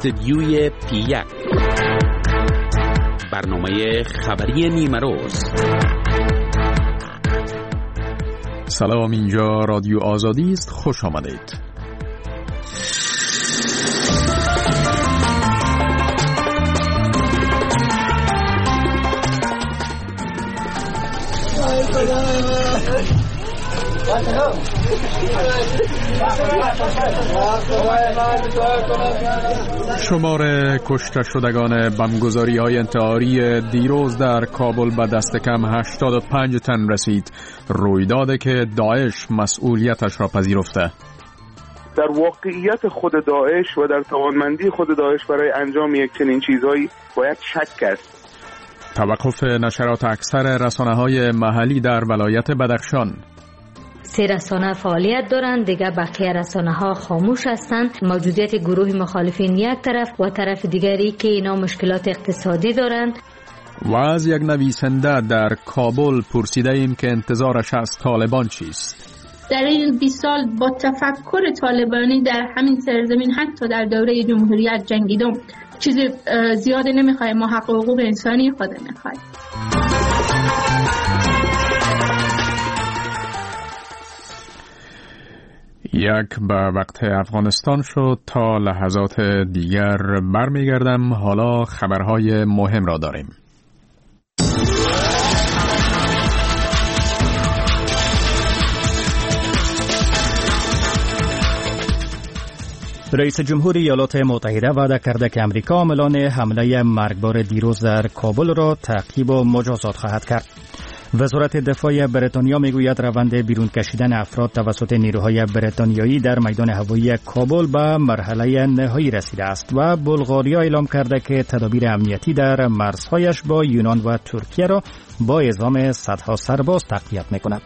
استدیوی P1 برنامه خبری نیمروز. سلام، اینجا رادیو آزادی است. خوش آمدید. شمار کشته شدگان بمبگذاری‌های انتحاری دیروز در کابل به دست کم 85 تن رسید، رویدادی که داعش مسئولیتش را پذیرفته. در واقعیت خود داعش و در توانمندی خود داعش برای انجام یک چنین چیزهایی باید شک است. توقف نشرات اکثر رسانه‌های محلی در ولایت بدخشان. 3 رسانه فعالیت دارند، دیگه بقیه رسانه ها خاموش هستند. موجودیت گروه مخالفین یک طرف و طرف دیگری که اینا مشکلات اقتصادی دارند. و از یک نویسنده در کابل پرسیده ایم که انتظارش از طالبان چیست. در این 20 سال با تفکر طالبانی در همین سرزمین حتی در دوره جمهوریت جنگیدم. چیز زیادی نمیخوایم، ما حق و حقوق انسانی خود میخوایم. یک به وقت افغانستان شد. تا لحظات دیگر برمیگردم. حالا خبرهای مهم را داریم. رئیس جمهور ایالات متحده وعده کرده که امریکا عاملان حمله مرگبار دیروز در کابل را تعقیب و مجازات خواهد کرد. وزارت دفاع بریتانیا میگوید روند بیرون کشیدن افراد توسط نیروهای بریتانیایی در میدان هوایی کابل به مرحله نهایی رسیده است و بلغاریا اعلام کرده که تدابیر امنیتی در مرزهایش با یونان و ترکیه را با اعزام صدها سرباز تقویت میکند.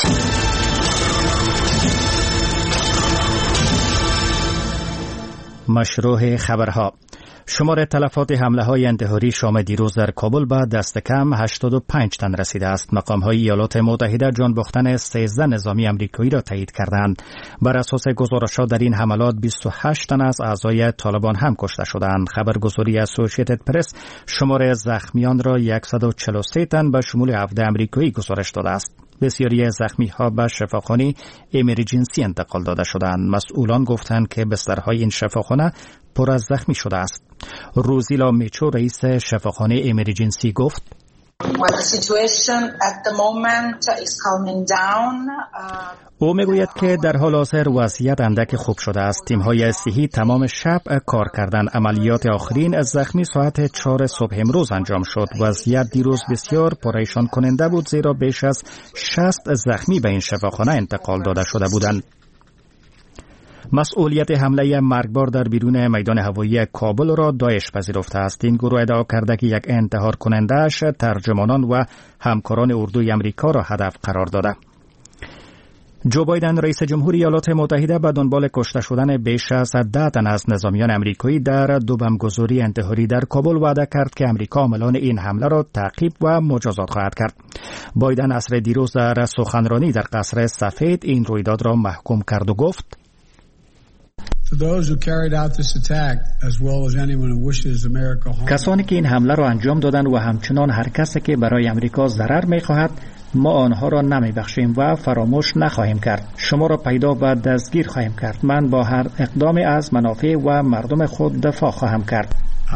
مشروع خبرها. شمار تلفات حمله‌های انتحاری شام دیروز در کابل به دست کم 85 تن رسیده است. مقام‌های ایالات متحده جان باختن 13 نظامی آمریکایی را تایید کردند. بر اساس گزارش‌ها در این حملات 28 تن از اعضای طالبان هم کشته شدند. خبرگزاری اسوسییتد پرس شمار زخمیان را 143 تن به شمول 17 آمریکایی گزارش داده است. بسیاری زخمی‌ها به شفاخانه امرجنسی انتقال داده شدند. مسئولان گفتند که بسترهای این شفاخانه پر از زخمی شده است. روزیلا میچو رئیس شفاخانه امرجنسی گفت: او میگوید که در حال حاضر وضعیت اندک خوب شده است. تیم‌های صحی تمام شب کار کردند. عملیات آخرین از زخمی ساعت 4 صبح امروز انجام شد. وضعیت دیروز بسیار پریشان کننده بود، زیرا بیش از 60 زخمی به این شفاخانه انتقال داده شده بودند. مسئولیت حمله مرگبار در بیرون میدان هوایی کابل را داعش پذیرفته است. این گروه ادعا کرده که یک انتحار کننده‌اش ترجمانان و همکاران اردوی آمریکا را هدف قرار داده. جو بایدن رئیس جمهور ایالات متحده به دنبال کشته شدن بیش از 10 تن از نظامیان آمریکایی در 2 بمبگذاری انتحاری در کابل وعده کرد که آمریکا عاملان این حمله را تعقیب و مجازات خواهد کرد. بایدن عصر دیروز در سخنرانی در قصر سفید این رویداد را محکوم کرد و گفت: کسانی که این حمله را انجام دادند و همچنان هر کسی که برای امریکا ضرر می‌خواهد، ما آنها را نمی‌بخشیم و فراموش نخواهیم کرد. شما را پیدا و دستگیر خواهیم کرد. من با هر اقدامی از منافع و مردم خود دفاع خواهم کرد.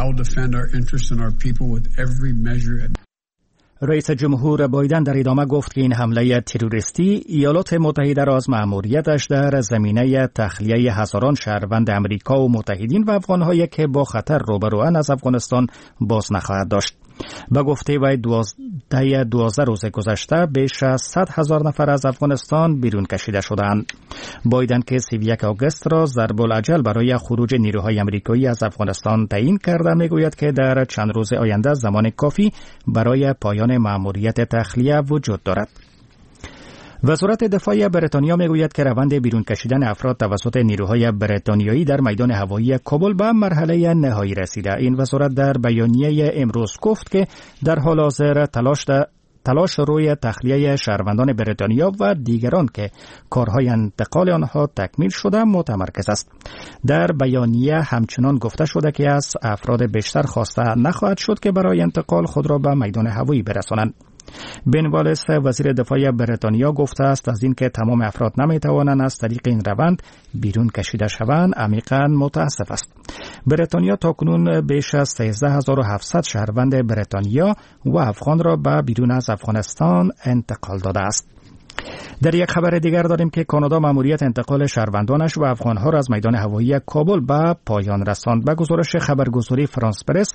رئیس جمهور بایدن در ادامه گفت که این حمله تروریستی ایالات متحده را از مأموریتش در زمینه تخلیه هزاران شهروند امریکا و متحدین و افغان‌هایی که با خطر روبروان از افغانستان باز نخواهد داشت. به گفته وی 12 روز گذشته بیش از 100,000 نفر از افغانستان بیرون کشیده شدند. بایدن که 31 آگوست را ضرب الاجل برای خروج نیروهای آمریکایی از افغانستان تعیین کرده، میگوید که در چند روز آینده زمان کافی برای پایان مأموریت تخلیه وجود دارد. وزارت دفاع بریتانیا میگوید که روند بیرون کشیدن افراد توسط نیروهای بریتانیایی در میدان هوایی کابل به مرحله نهایی رسیده. این وزارت در بیانیه امروز گفت که در حال حاضر تلاش روی تخلیه شهروندان بریتانیا و دیگران که کارهای انتقال آنها تکمیل شده متمرکز است. در بیانیه همچنان گفته شده که از افراد بیشتر خواسته نخواهد شد که برای انتقال خود را به میدان هوایی برسانند. بن والیس وزیر دفاع بریتانیا گفته است از اینکه تمام افراد نمیتوانند از طریق این روند بیرون کشیده شوند عمیقاً متاسف است. بریتانیا تاکنون بیش از 13700 شهروند بریتانیا و افغان را به بیرون از افغانستان انتقال داده است. در یک خبر دیگر داریم که کانادا مأموریت انتقال شهروندانش و افغانها را از میدان هوایی کابل به پایان رساند. به گزارش خبرگزاری فرانس پرس،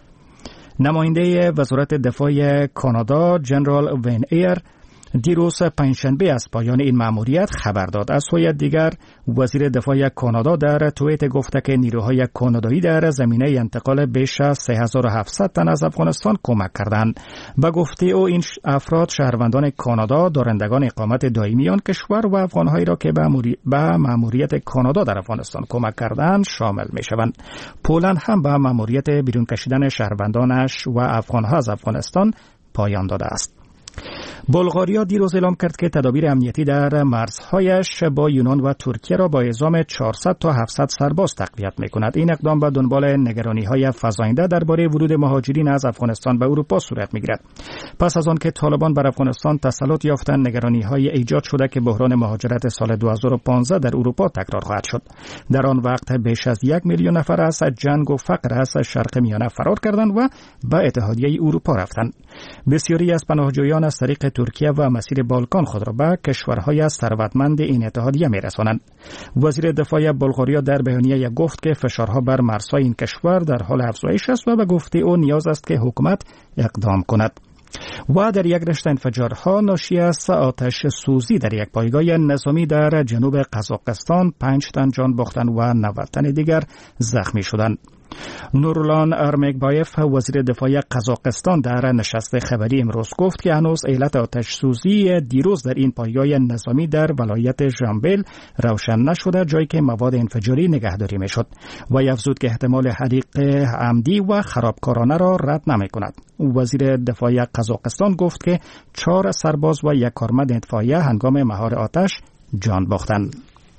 نماینده وزارت دفاع کانادا جنرال وین ایر دیروز پنجشنبه از پایان این مأموریت خبر داد. از سوی دیگر وزیر دفاع کانادا در توییت گفته که نیروهای کانادایی در زمینه انتقال بیش از 3700 تن از افغانستان کمک کردند. به گفته او این افراد شهروندان کانادا دارندگان اقامت دائمی آن کشور و افغانهایی را که به مأموریت کانادا در افغانستان کمک کردند شامل می شوند. پولند هم به مأموریت بیرون کشیدن شهروندانش و افغانها از افغانستان پایان داده است. بلغاریا دیروز اعلام کرد که تدابیر امنیتی در مرزهایش با یونان و ترکیه را با اعزام 400 تا 700 سرباز تقویت می‌کند. این اقدام به دنبال نگرانی‌های فزاینده درباره ورود مهاجرین از افغانستان به اروپا صورت می‌گیرد. پس از آن که طالبان بر افغانستان تسلط یافتند، نگرانی‌های ایجاد شده که بحران مهاجرت سال 2015 در اروپا تکرار خواهد شد. در آن وقت بیش از 1 میلیون نفر از جنگ و فقر از شرق میانه فرار کردند و به اتحادیه اروپا رفتند. بسیاری از پناهجویان از طریق ترکیه و مسیر بالکان خود را به کشورهای ثروتمند این اتحادیه می‌رسانند. وزیر دفاع بلغاریا در بیانیه گفت که فشارها بر مرزهای این کشور در حال افزایش است و به گفته او نیاز است که حکومت اقدام کند. و در یک رشته انفجارها ناشی از آتش سوزی در یک پایگاه نظامی در جنوب قزاقستان 5 تن جان باختند و 90 تن دیگر زخمی شدند. نورلان ارمگبایف وزیر دفاع قزاقستان در نشست خبری امروز گفت که هنوز علت آتش سوزی دیروز در این پایگاه نظامی در ولایت ژامبل روشن نشده، جایی که مواد انفجاری نگهداری میشد. و افزود که احتمال حریق عمدی و خرابکارانه را رد نمی کند. وزیر دفاع قزاقستان گفت که 4 سرباز و 1 کارمند اطفائیه هنگام مهار آتش جان باختند.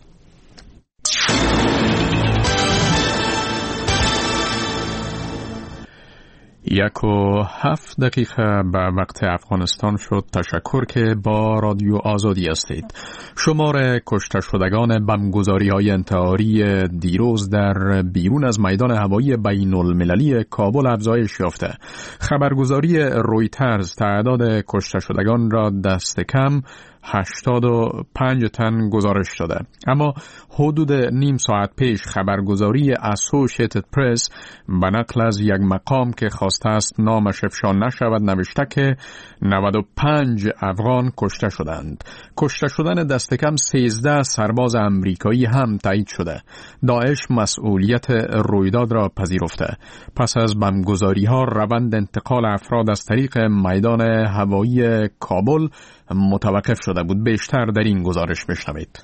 1:07 به وقت افغانستان شد. تشکر که با رادیو آزادی هستید. شمار کشته شدگان بمبگذاری‌های انتحاری دیروز در بیرون از میدان هوایی بین المللی کابل افزایش یافته. خبرگزاری رویترز تعداد کشته شدگان را دست کم 85 تن گزارش داده. اما حدود نیم ساعت پیش خبرگزاری اسوسییتد پرس به نقل از یک مقام که خواسته است نامش افشا نشود نوشته که 95 افغان کشته شدند. کشته شدن دست کم 13 سرباز امریکایی هم تایید شده. داعش مسئولیت رویداد را پذیرفته. پس از بمبگذاری‌ها روند انتقال افراد از طریق میدان هوایی کابل متوقف شده بود. بیشتر در این گزارش بشنوید.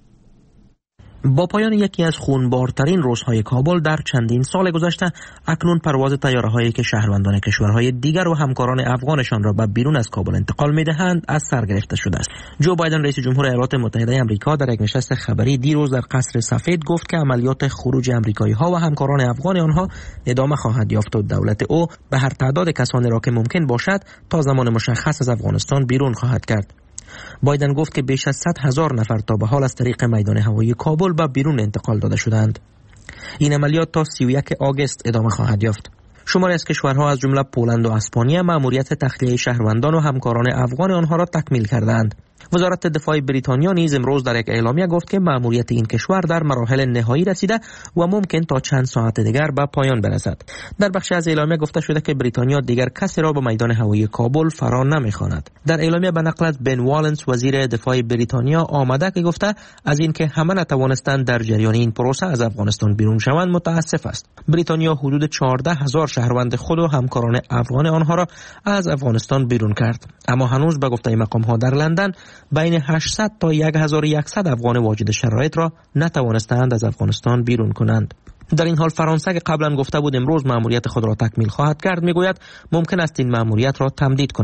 با پایان یکی از خونبارترین روزهای کابل در چندین سال گذشته، اکنون پرواز طیاره‌هایی که شهروندان کشورهای دیگر و همکاران افغانشان را به بیرون از کابل انتقال می‌دهند از سر گرفته شده است. جو بایدن رئیس جمهور ایالات متحده آمریکا در یک نشست خبری دیروز در قصر سفید گفت که عملیات خروج آمریکایی‌ها و همکاران افغان آنها ادامه خواهد یافت و دولت او به هر تعداد کسانی را که ممکن باشد تا زمان مشخص از افغانستان بیرون خواهد کرد. بایدن گفت که بیش از 100,000 نفر تا به حال از طریق میدان هوایی کابل به بیرون انتقال داده شدند. این عملیات تا 31 آگوست ادامه خواهد یافت. شماری از کشورها از جمله پولند و اسپانیا مأموریت تخلیه شهروندان و همکاران افغان آنها را تکمیل کردند. وزارت دفاع بریتانیا نیز امروز در یک اعلامیه گفت که مأموریت این کشور در مراحل نهایی رسیده و ممکن تا چند ساعت دیگر به پایان برسد. در بخش از اعلامیه گفته شده که بریتانیا دیگر کسی را به میدان هوایی کابل فرا نمی‌خواند. در اعلامیه به نقل از بن والنس وزیر دفاع بریتانیا آمده که گفته از اینکه همه نتوانستند در جریان این پروسه از افغانستان بیرون شوند متاسف است. بریتانیا حدود 14,000 شهروند خود و همکاران افغان آنها را از افغانستان بیرون کرد، اما هنوز به گفته مقام‌ها در لندن بین 800 تا 1100 افغان واجد شرایط را نتوانستند از افغانستان بیرون کنند. در این حال فرانسه که قبلا گفته بود امروز مأموریت خود را تکمیل خواهد کرد، میگوید ممکن است این مأموریت را تمدید کند.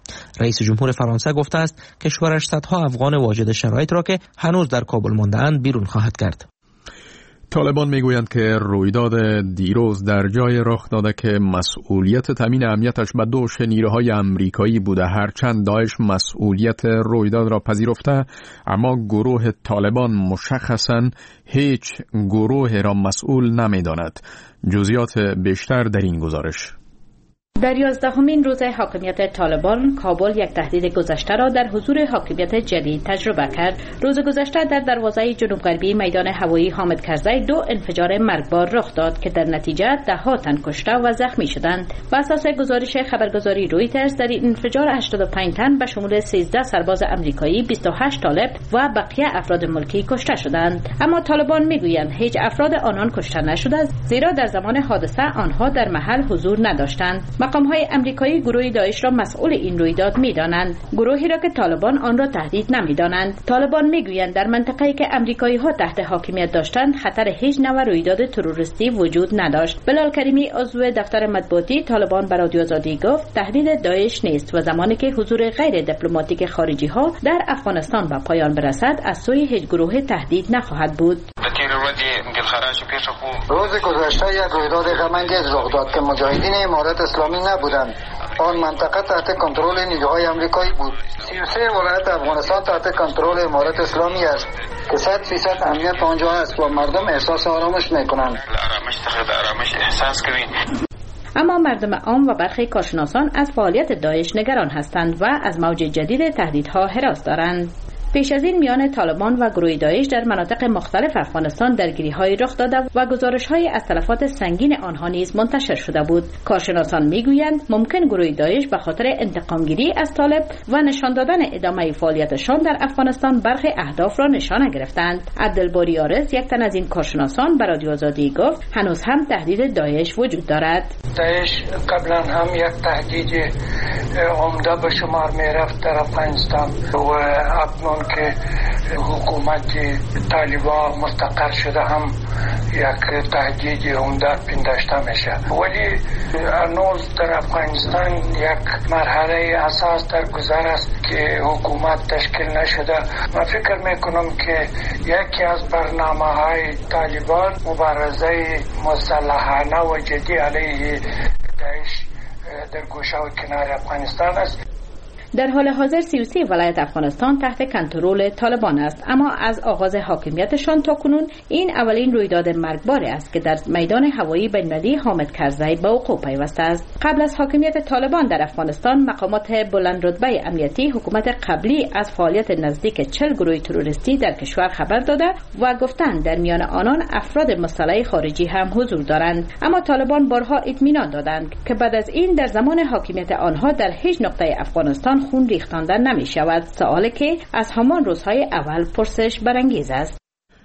رئیس جمهور فرانسه گفته است کشورش صدها افغان واجد شرایط را که هنوز در کابل مانده‌اند بیرون خواهد کرد. طالبان میگویند که رویداد دیروز در جای رخ داده که مسئولیت تامین امنیتش به دوش نیروهای امریکایی بوده، هرچند داعش مسئولیت رویداد را پذیرفته، اما گروه طالبان مشخصاً هیچ گروه را مسئول نمی‌داند. جزئیات بیشتر در این گزارش. در 11مین روز حاکمیت طالبان، کابل یک تهدید گذشته را در حضور حاکمیت جدید تجربه کرد. روز گذشته در دروازه جنوب غربی میدان هوایی حامد کرزی 2 انفجار مرگبار رخ داد که در نتیجه 10 تن کشته و زخمی شدند. بر اساس گزارش خبرگزاری رویترز، در این انفجار 85 تن به شمول 13 سرباز آمریکایی، 28 طالب و بقیه افراد ملکی کشته شدند. اما طالبان میگویند هیچ افراد آنان کشته نشده، زیرا در زمان حادثه آنها در محل حضور نداشتند. مقام‌های آمریکایی گروه داعش را مسئول این رویداد می‌دانند، گروهی را که طالبان آن را تهدید نمی‌دانند. طالبان می‌گویند در منطقه‌ای که آمریکایی‌ها تحت حاکمیت داشتند خطر هیچ نوع رویداد تروریستی وجود نداشت. بلال کریمی، عضو دفتر مطبوعاتی طالبان، به رادیو آزادی گفت تهدید داعش نیست و زمانی که حضور غیر دیپلماتیک خارجی‌ها در افغانستان به پایان برسد از سوی هیچ گروه تهدید نخواهد بود. روز گذشته یک رویداد غم‌انگیز رخ داد که مجاهدین امارت اسلامی نبودند. آن منطقه تحت کنترل نیروهای آمریکایی بود. 33 ولایت افغانستان تحت کنترل امارت اسلامی است که 100% امنیت آنجا است و مردم احساس آرامش می‌کنند. اما مردم عام و برخی کارشناسان از فعالیت داعش نگران هستند و از موج جدید تهدیدها هراس دارند. پیش از این میان طالبان و گروه داعش در مناطق مختلف افغانستان درگیری‌های رخ داده و گزارش‌های از تلفات سنگین آنها نیز منتشر شده بود. کارشناسان میگویند ممکن گروه داعش به خاطر انتقامگیری از طالب و نشان دادن ادامه فعالیتشان در افغانستان برخی اهداف را نشانه گرفتند. عبدالباری عارض، یک تن از این کارشناسان، به رادیو آزادی گفت هنوز هم تهدید داعش وجود دارد. داعش قبلا هم یک تهدید عمده به شمار میرفت در افغانستان و اکنون که حکومت طالبان مستقر شده هم یک تهدید عمده پنداشته میشه، ولی هنوز در افغانستان یک مرحله اساس در گذر است که حکومت تشکیل نشده. من فکر میکنم که یکی از برنامه‌های طالبان مبارزه مسلحانه و جدی علیه داعش در گوشه و کنار افغانستان است. در حال حاضر 33 ولایت افغانستان تحت کنترل طالبان است، اما از آغاز حاکمیتشان تا کنون این اولین رویداد مرگبار است که در میدان هوایی بین‌المللی حامد کرزی به وقوع پیوسته است. قبل از حاکمیت طالبان در افغانستان، مقامات بلند رتبه امنیتی حکومت قبلی از فعالیت نزدیک 40 گروه تروریستی در کشور خبر داده و گفتند در میان آنان افراد مسلح خارجی هم حضور دارند، اما طالبان بارها اطمینان دادند که بعد از این در زمان حاکمیت آنها در هیچ نقطه افغانستان خون ریختاندن نمی شود، سوالی که از همان روزهای اول پرسش برانگیز است.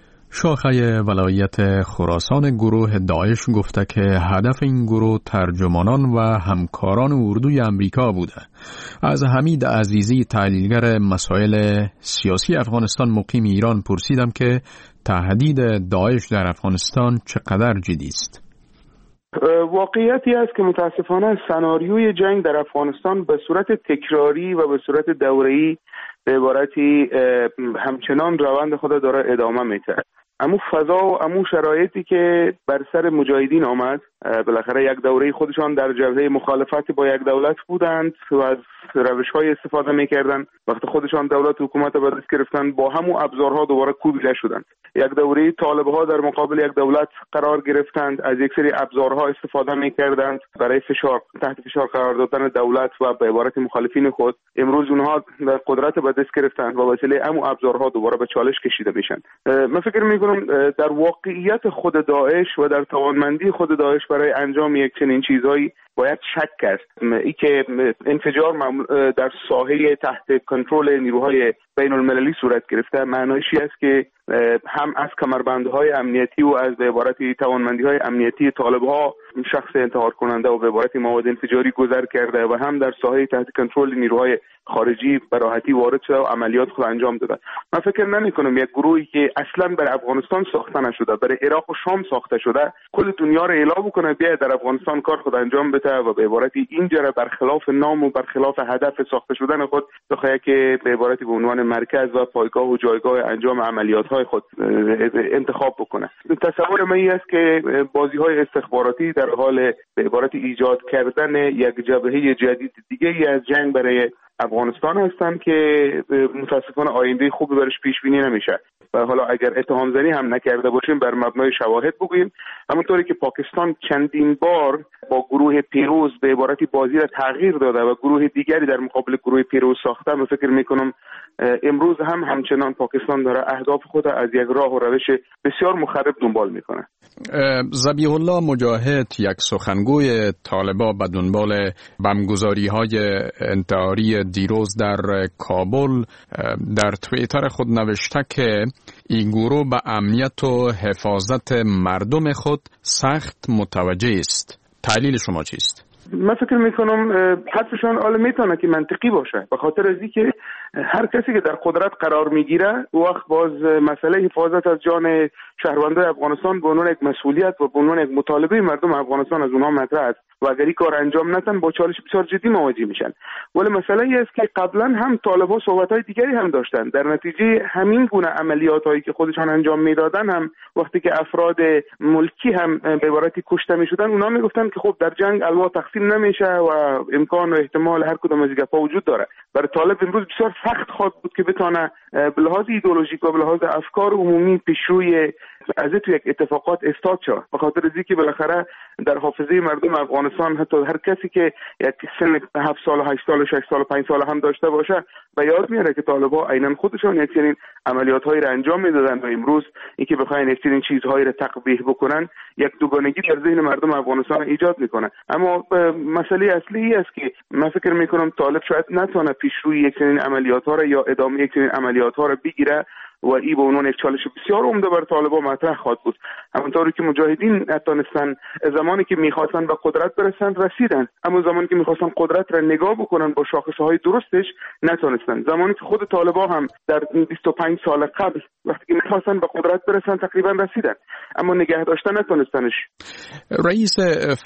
شاخه ولایت خراسان گروه داعش گفته که هدف این گروه ترجمانان و همکاران اردوی امریکا بوده. از حمید عزیزی، تحلیلگر مسائل سیاسی افغانستان مقیم ایران، پرسیدم که تهدید داعش در افغانستان چقدر جدی است. واقعیتی است که متاسفانه سناریوی جنگ در افغانستان به صورت تکراری و به صورت دوره‌ای به عبارتی همچنان روند خود داره ادامه میده. امو فضا و امو شرایطی که بر سر مجاهدین آمد، بالاخره یک دوره خودشان در جبهه مخالفت با یک دولت بودند و از روش‌های استفاده می‌کردند. وقتی خودشان دولت حکومت به دست گرفتن، با همو ابزارها دوباره کوبیده شدند. یک دوره طالب‌ها در مقابل یک دولت قرار گرفتند، از یک سری ابزارها استفاده می‌کردند برای تحت فشار قرار دادن دولت و به عبارت مخالفین خود. امروز اونها در قدرت به دست گرفتند و وسیله همو ابزارها دوباره به چالش کشیده میشن. من فکر می‌کنم در واقعیت خود داعش و در توانمندی خود داعش برای انجام یک چنین چیزهایی باید شک است. ای که انفجار در ساحه تحت کنترل نیروهای بین المللی صورت گرفته. معنایش است که هم از کمربندهای امنیتی و از به عبارتی توانمندی‌های امنیتی طالب‌ها شخص انتحار کننده و به عبارتی مواد انفجاری گذر کرده و هم در ساحه تحت کنترل نیروهای خارجی به راحتی وارد شده و عملیات خود انجام داده. من فکر نمی‌کنم یک گروهی که اصلاً برای افغانستان ساخته نشده، برای عراق و شام ساخته شده، کل دنیا را اعلام بکنه بیاید در افغانستان کار خود انجام بده و به عبارتی اینجا برخلاف نام و برخلاف هدف ساخته شدن خود بخواد که به عبارتی به عنوان مرکز و پایگاه و جایگاه انجام عملیات‌های خود انتخاب بکنه. تصور من این است که بازی‌های استخباراتی در حال به عبارتی ایجاد کردن یک جبهه جدید دیگه ای از جنگ برای افغانستان هستن که متاسفانه آینده خوبی برش پیش بینی نمیشه. و حالا اگر اتهام زنی هم نکرده باشیم بر مبنای شواهد بگوییم، همونطوری که پاکستان چندین بار با گروه پیروز به عبارتی بازی را تغییر داده و گروه دیگری در مقابل گروه پیروز ساخته، من فکر میکنم امروز هم همچنان پاکستان داره اهداف خود از یک راه و روش بسیار مخرب دنبال میکنه. ذبیح الله مجاهد، یک سخنگوی طالبا به دنبال بمبگذاری‌های انتحاری دیروز در کابل، در توییتر خود نوشته که این گروه به امنیت و حفاظت مردم خود سخت متوجه است. تعلیل شما چیست؟ من فکر میکنم حرفشان حالا میتونه که منطقی باشه، به خاطر از اینکه هر کسی که در قدرت قرار میگیره وقت باز مسئله حفاظت از جان شهروندان افغانستان به عنوان یک مسئولیت و به عنوان یک مطالبه مردم افغانستان از اونها مطرح است و اگر این کار انجام ندن با چالش بسیار جدی مواجه میشن. ولی مسئله ای است که قبلا هم طالبان صحبت‌های دیگری هم داشتن، در نتیجه همین گونه عملیاتایی که خودشان انجام میدادن هم وقتی که افراد ملکی هم به عبارتی کشته میشدن، اونها میگفتن که خب در جنگ الوا تقسیم نمیشه و امکان و احتمال هر کدوم از گپا وجود داره. برای طالب امروز بسیار سخت خواهد بود که بتونه به لحاظ ایدئولوژیک و به لحاظ افکار عمومی پیشروی از تو یک اتفاقات استاد شد، به خاطر اینکه بالاخره در حافظه مردم افغانستان حتی هر کسی که یک سن 7 سال 8 سال 6 سال 5 سال هم داشته باشه به یاد میاره که طالبان عیناً خودشون یک چنین عملیات‌هایی را انجام میدادن و امروز اینکه بخواین یک چنین چیزهایی را تقبیح بکنن یک دوگانگی در ذهن مردم افغانستان ایجاد میکنه. اما مسئله اصلی است که من فکر میکنم طالب شاید نتونه پیشروی یک چنین عملیات‌ها را یا ادامه یک چنین عملیات‌ها را بگیره و این به عنوان یک چالش بسیار عمده بر طالبان مطرح خواهد بود. همونطوری که مجاهدین نتونستن زمانی که میخواستن به قدرت برسن رسیدن، اما زمانی که میخواستن قدرت را نگاه بکنن با شاخصهای درستش نتونستن. زمانی که خود طالبان هم در 25 سال قبل وقتی که میخواستن به قدرت برسن تقریبا رسیدن، اما نگه داشتن نتونستنش. رئیس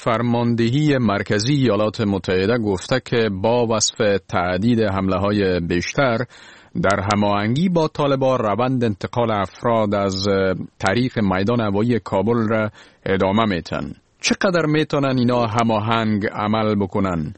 فرماندهی مرکزی ایالات متحده گفته که با وصف تعدید حمله‌های بیشتر در هماهنگی با طالبان روند انتقال افراد از طریق میدان هوایی کابل را ادامه میتن. چقدر میتونن اینا هماهنگ عمل بکنن؟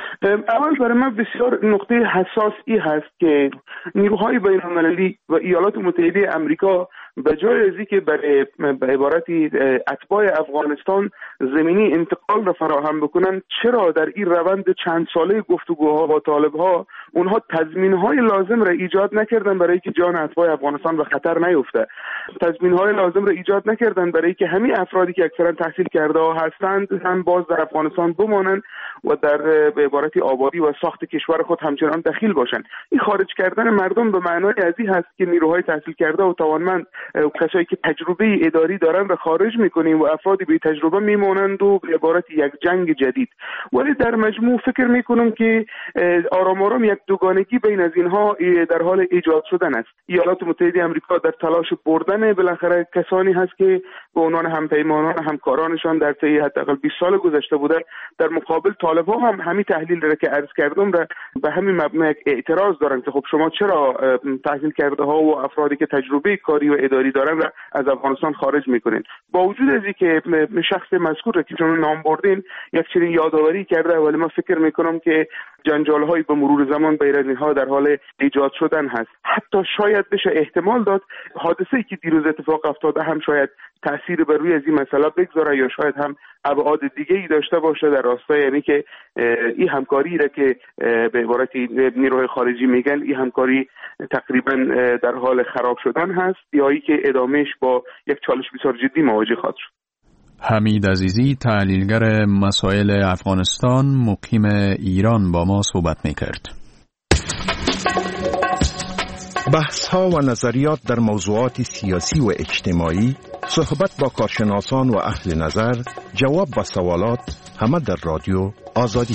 اول برای من بسیار نقطه حساسی هست که نیروهای بین‌المللی و ایالات متحده آمریکا به جای از اینکه برای به عبارتی اتباع افغانستان زمینی انتقال را فراهم بکنن، چرا در این روند چند ساله گفتگوها با طالب‌ها اونها تضمین‌های لازم را ایجاد نکردن برای که جان اتباع افغانستان به خطر نیفته؟ تضمین‌های لازم را ایجاد نکردن برای که همین افرادی که اکثرا تحصیل کرده هستند هم باز در افغانستان بمانند و در به عبارتی آبادی و ساخت کشور خود همچنان دخیل باشند. این خارج کردن مردم به معنای ازی هست که نیروهای تحصیل کرده و توانمند و کسایی که تجربه اداری دارن را خارج میکنیم و افرادی بی تجربه میمونند و به عبارت یک جنگ جدید. ولی در مجموع فکر میکنم که آرام آرام یک دوگانگی بین از اینها در حال ایجاد شدن است. ایالات متحده آمریکا در تلاش بردن بالاخره کسانی هست که به عنوان همپیمانان همکارانشان در طی حداقل 20 سال گذشته بوده. در مقابل طالبان هم همین تحلیل را که عرض کردم را به همین مبنا یک اعتراض دارن که خب شما چرا تحصیل کرده ها و افرادی که تجربه کاری و اداری دارن را از افغانستان خارج میکنین. با وجود از اینکه شخص مذکور را که شما نام بردین یک چنین یادآوری کرده، ولی من فکر میکنم که جنجال های به مرور زمان بین اینها در حال ایجاد شدن هست. حتی شاید بشه احتمال داد حادثه‌ای که دیروز اتفاق افتاده هم شاید تأثیر بر روی از این مسئله بگذاره یا شاید هم ابعاد دیگه‌ای داشته باشه در راستای یعنی که این همکاری را که به عبارتی نیروهای خارجی میگن این همکاری تقریبا در حال خراب شدن هست یا ای که ادامهش با یک چالش بسیار جدی مواجه خواهد شد. حمید عزیزی، تحلیلگر مسائل افغانستان مقیم ایران، با ما صحبت میکرد. بحث‌ها و نظریات در موضوعات سیاسی و اجتماعی، صحبت با کارشناسان و اهل نظر، جواب به سوالات، همه در رادیو آزادی.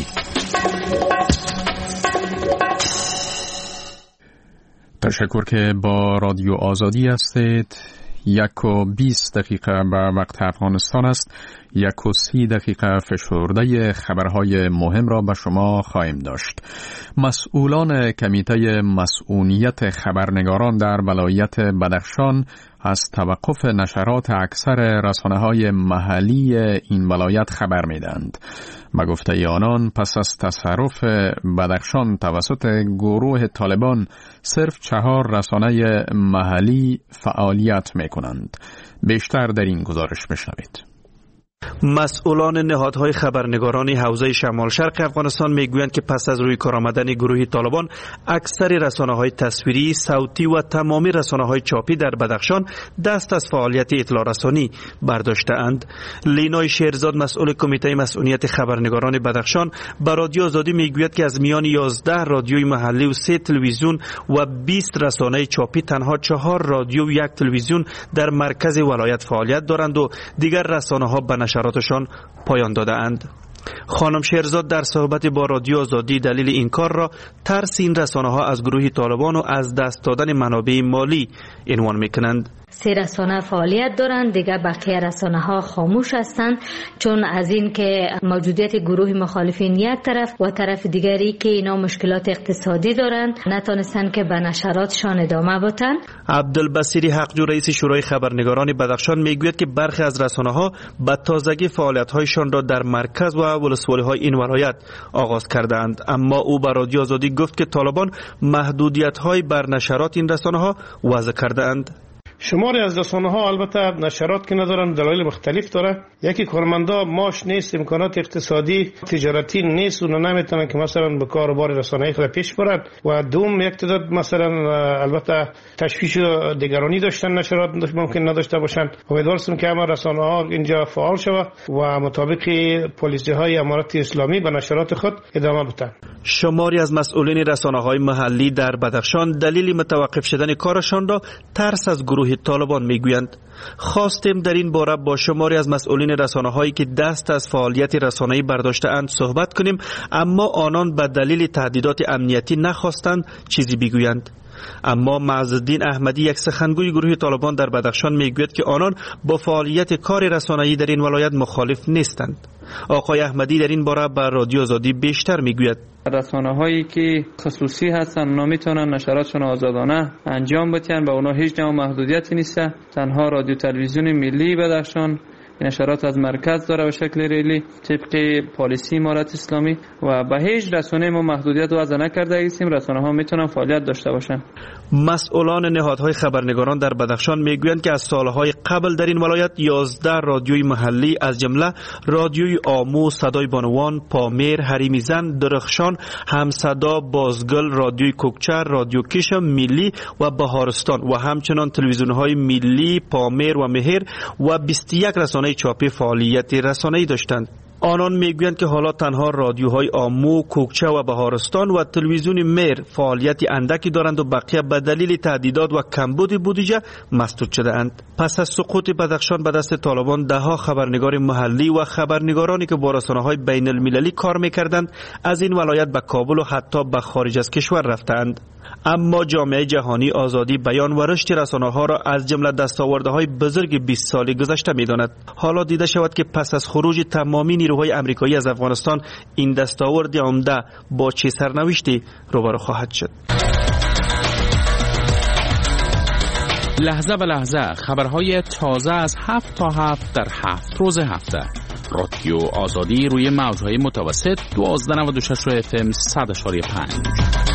تشکر که با رادیو آزادی هستید. 1:20 به وقت افغانستان است. 1:30 فشرده خبرهای مهم را به شما خواهیم داشت. مسئولان کمیته مسئولیت خبرنگاران در ولایت بدخشان از توقف نشرات اکثر رسانه‌های محلی این ولایت خبر می‌دهند. به گفته آنان پس از تصرف بدخشان توسط گروه طالبان صرف 4 رسانه محلی فعالیت می‌کنند. بیشتر در این گزارش بشنوید. مسئولان نهادهای خبرنگارانی حوزه شمال شرق افغانستان میگویند که پس از روی کار آمدن گروه طالبان اکثر رسانه‌های تصویری، صوتی و تمامی رسانه‌های چاپی در بدخشان دست از فعالیت اطلاع رسانی برداشته‌اند. لینای شیرزاد مسئول کمیته مسئولیت خبرنگاران بدخشان به رادیو آزادی میگوید که از میان 11 رادیوی محلی و 3 تلویزیون و 20 رسانه چاپی تنها 4 رادیو و 1 تلویزیون در مرکز ولایت فعالیت دارند و دیگر رسانه‌ها به نشراتشان پایان داده اند. خانم شیرزاد در صحبت با رادیو آزادی دلیل این کار را ترس این رسانه ها از گروه طالبان و از دست دادن منابع مالی عنوان میکنند. 3 رسانه فعالیت دارند، دیگه بقیه رسانه ها خاموش هستند، چون از این که موجودیت گروه مخالفین یک طرف و طرف دیگری که اینا مشکلات اقتصادی دارند نتونستند که به نشراتشان ادامه بدن. عبدالبصیری حقجو رئیس شورای خبرنگاران بدخشان میگوید که برخی از رسانه ها به تازگی فعالیت هایشان را در مرکز و ولسوالی های این ولایت آغاز کردند، اما او به رادیو آزادی گفت که طالبان محدودیت های بر نشرات این رسانه ها وضع کردند. شماری از رسانه ها البته نشرات که ندارن دلایل مختلف داره. یکی کارمندا ماش نیست، امکانات اقتصادی تجارتی نیست و نمیتونن که مثلا به کاروبار رسانه‌ای خود پیش برن و دوم یک تعداد مثلا البته تشویش دیگرانی داشتن نشرات ممکن نداشته باشن. امیدوارم که همه رسانه ها اینجا فعال شود و مطابق پالیسی های امارات اسلامی به نشرات خود ادامه بدن. شماری از مسئولین رسانه های محلی در بدخشان دلیل متوقف شدن کارشان را ترس از گروه طالبان میگویند. خواستیم در این باره با شماری از مسئولین رسانه هایی که دست از فعالیت رسانه‌ای برداشته اند صحبت کنیم، اما آنان به دلیل تهدیدات امنیتی نخواستند چیزی بگویند. اما معزالدین احمدی یک سخنگوی گروه طالبان در بدخشان میگوید که آنان با فعالیت کار رسانه‌ای در این ولایت مخالف نیستند. آقای احمدی در این باره به رادیو آزادی بیشتر میگوید. رسانه هایی که خصوصی هستن اونا میتونن نشراتشون آزادانه انجام بدن، به اونا هیچ نوع محدودیتی نیست. تنها رادیو تلویزیون ملی بدخشان نشرات از مرکز داره به شکل ریلی طبق پالیسی امارات اسلامی و به هیچ رسانه ما محدودیت وضع نکرده ایستیم. رسانه ها میتونن فعالیت داشته باشن. مسئولان نهادهای خبرنگاران در بدخشان میگویند که از سالهای قبل در این ولایت 11 رادیوی محلی از جمله رادیوی آمو، صدای بانوان، پامیر، حریم زن، درخشان، همصدا، بازگل، رادیوی کوکچر، رادیو کشم ملی و بهارستان و همچنان تلویزیون‌های ملی، پامیر و مهر و 21 رسانه چاپی فعالیت رسانه‌ای داشتند. آنان میگویند که حالا تنها رادیوهای آمو، کوکچه و بهارستان و تلویزیون میر فعالیت اندکی دارند و بقیه به دلیل تهدیدات و کمبود بودجه مسدود شده اند. پس از سقوط بدخشان به دست طالبان دهها خبرنگار محلی و خبرنگارانی که با رسانه‌های بین المللی کار میکردند از این ولایت به کابل و حتی به خارج از کشور رفتند. اما جامعه جهانی آزادی بیان و رشد رسانه‌ها را از جمله دستاوردهای بزرگ 20 سال گذشته می‌داند. حالا دیده شود که پس از خروج تمامی نیروهای آمریکایی از افغانستان این دستاورد عمده با چه سرنوشتی روبرو خواهد شد. لحظه به لحظه خبرهای تازه از 7 تا 7 در 7 روز هفته. رادیو آزادی روی موج‌های متوسط 1296 FM 100.5.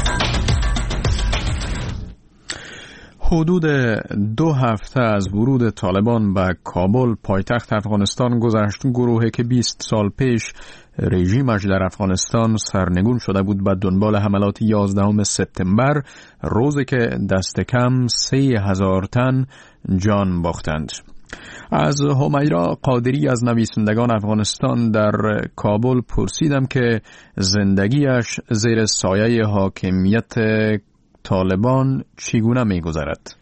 حدود 2 هفته از ورود طالبان به کابل پایتخت افغانستان گذشت. گروهی که 20 سال پیش رژیمش در افغانستان سرنگون شده بود به دنبال حملات 11 سپتامبر، روزی که دست کم 3000 تن جان باختند. از همیرا قادری از نویسندگان افغانستان در کابل پرسیدم که زندگیش زیر سایه حاکمیت طالبان چگونه می‌گذرد؟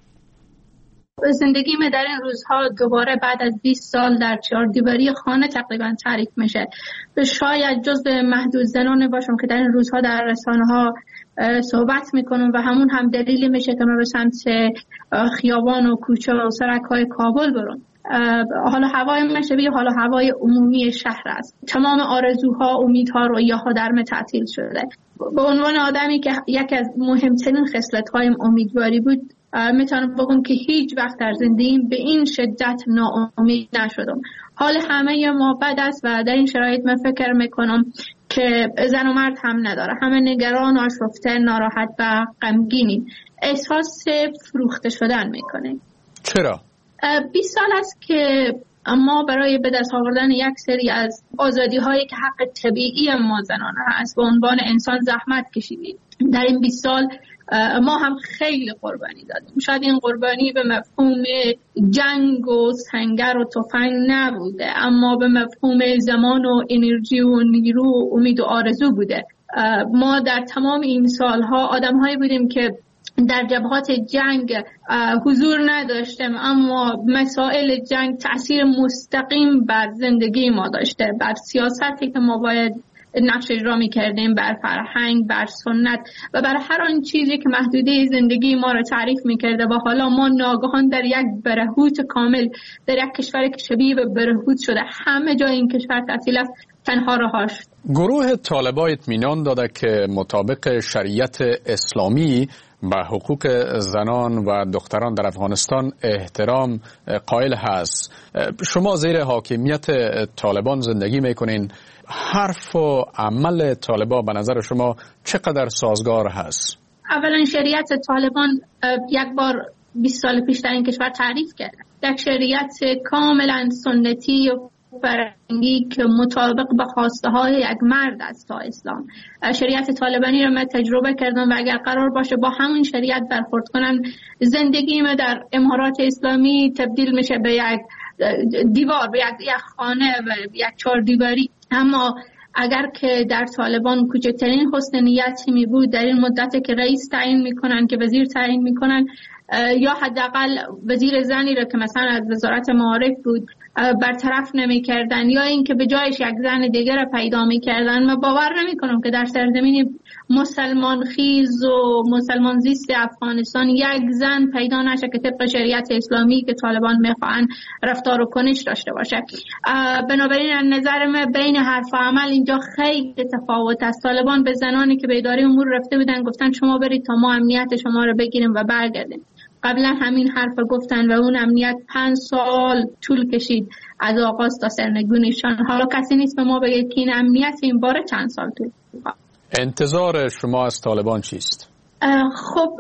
زندگی من در این روزها دوباره بعد از 20 سال در چهاردیواری خانه تقریبا تعریف میشه. شاید جزو محدود زنان باشم که در این روزها در رسانه‌ها صحبت میکنم و همون هم دلیلی میشه که من به سمت خیابان و کوچه و سرک‌های کابل برم. حالا هوای من شبیه حالا هوای عمومی شهر است. تمام آرزوها، امیدها، رویاها در من تعطیل شده. به عنوان آدمی که یک از مهمترین خصلت‌هایم امیدواری بود، میتونم بگم که هیچ وقت در زندگیم به این شدت ناامید نشدم. حال همه ما بد است و در این شرایط من فکر میکنم که زن و مرد هم نداره. همه نگران، آشفته، ناراحت و غمگینیم. احساس فروخته شدن میکنیم. چرا؟ 20 سال است که ما برای به دست آوردن یک سری از آزادی هایی که حق طبیعی ما زنان هست به عنوان انسان زحمت کشیدیم. در این 20 سال ما هم خیلی قربانی دادیم. شاید این قربانی به مفهوم جنگ و سنگر و تفنگ نبوده، اما به مفهوم زمان و انرژی و نیرو و امید و آرزو بوده. ما در تمام این سالها آدم‌هایی بودیم که در جبهات جنگ حضور نداشتیم، اما مسائل جنگ تأثیر مستقیم بر زندگی ما داشته، بر سیاستی که ما باید نقش اجرا می‌کردیم، بر فرهنگ، بر سنت و بر هر آن چیزی که محدوده زندگی ما را تعریف می‌کرده. و حالا ما ناگهان در یک برهوت کامل، در یک کشوری که شبیه به برهوت شده، همه جای این کشور تعطیل است، تنها رهاش. گروه طالبان اطمینان داده که مطابق شریعت اسلامی به حقوق زنان و دختران در افغانستان احترام قائل هست. شما زیر حاکمیت طالبان زندگی میکنین. حرف و عمل طالبان به نظر شما چقدر سازگار هست؟ اولا شریعت طالبان یک بار 20 سال پیش در این کشور تعریف کرد. یک شریعت کاملا سنتی و فرهنگی که مطابق به خواسته های یک مرد است تا اسلام. شریعت طالبانی را من تجربه کردم و اگر قرار باشه با همین شریعت برخورد کنن، زندگی من در امارات اسلامی تبدیل میشه به یک دیوار، به یک خانه و یک چهاردیواری. اما اگر که در طالبان کوچکترین حسن نیتی می بود، در این مدت که رئیس تعیین میکنن، که وزیر تعیین میکنن، یا حداقل وزیر زنی را که مثلا از وزارت معارف بود برطرف نمی‌کردن، یا اینکه به جایش یک زن دیگر را پیدا می‌کردن. من باور نمی‌کنم که در سرزمین مسلمان خیز و مسلمان زیست افغانستان یک زن پیدا نشه که طبق شریعت اسلامی که طالبان می‌خواهند رفتار و کنش داشته باشه. بنابراین از نظر من بین حرف و عمل اینجا خیلی تفاوت است. طالبان به زنانی که به اداره امور رفته بودن گفتن شما برید تا ما امنیت شما رو بگیریم و برگردیم. قبلا همین حرف گفتن و اون امنیت 5 سال طول کشید از آغاز تا سرنگونیشان. حالا کسی نیست به ما بگه که این امنیت این باره چند سال طول کشید. انتظار شما از طالبان چیست؟ خب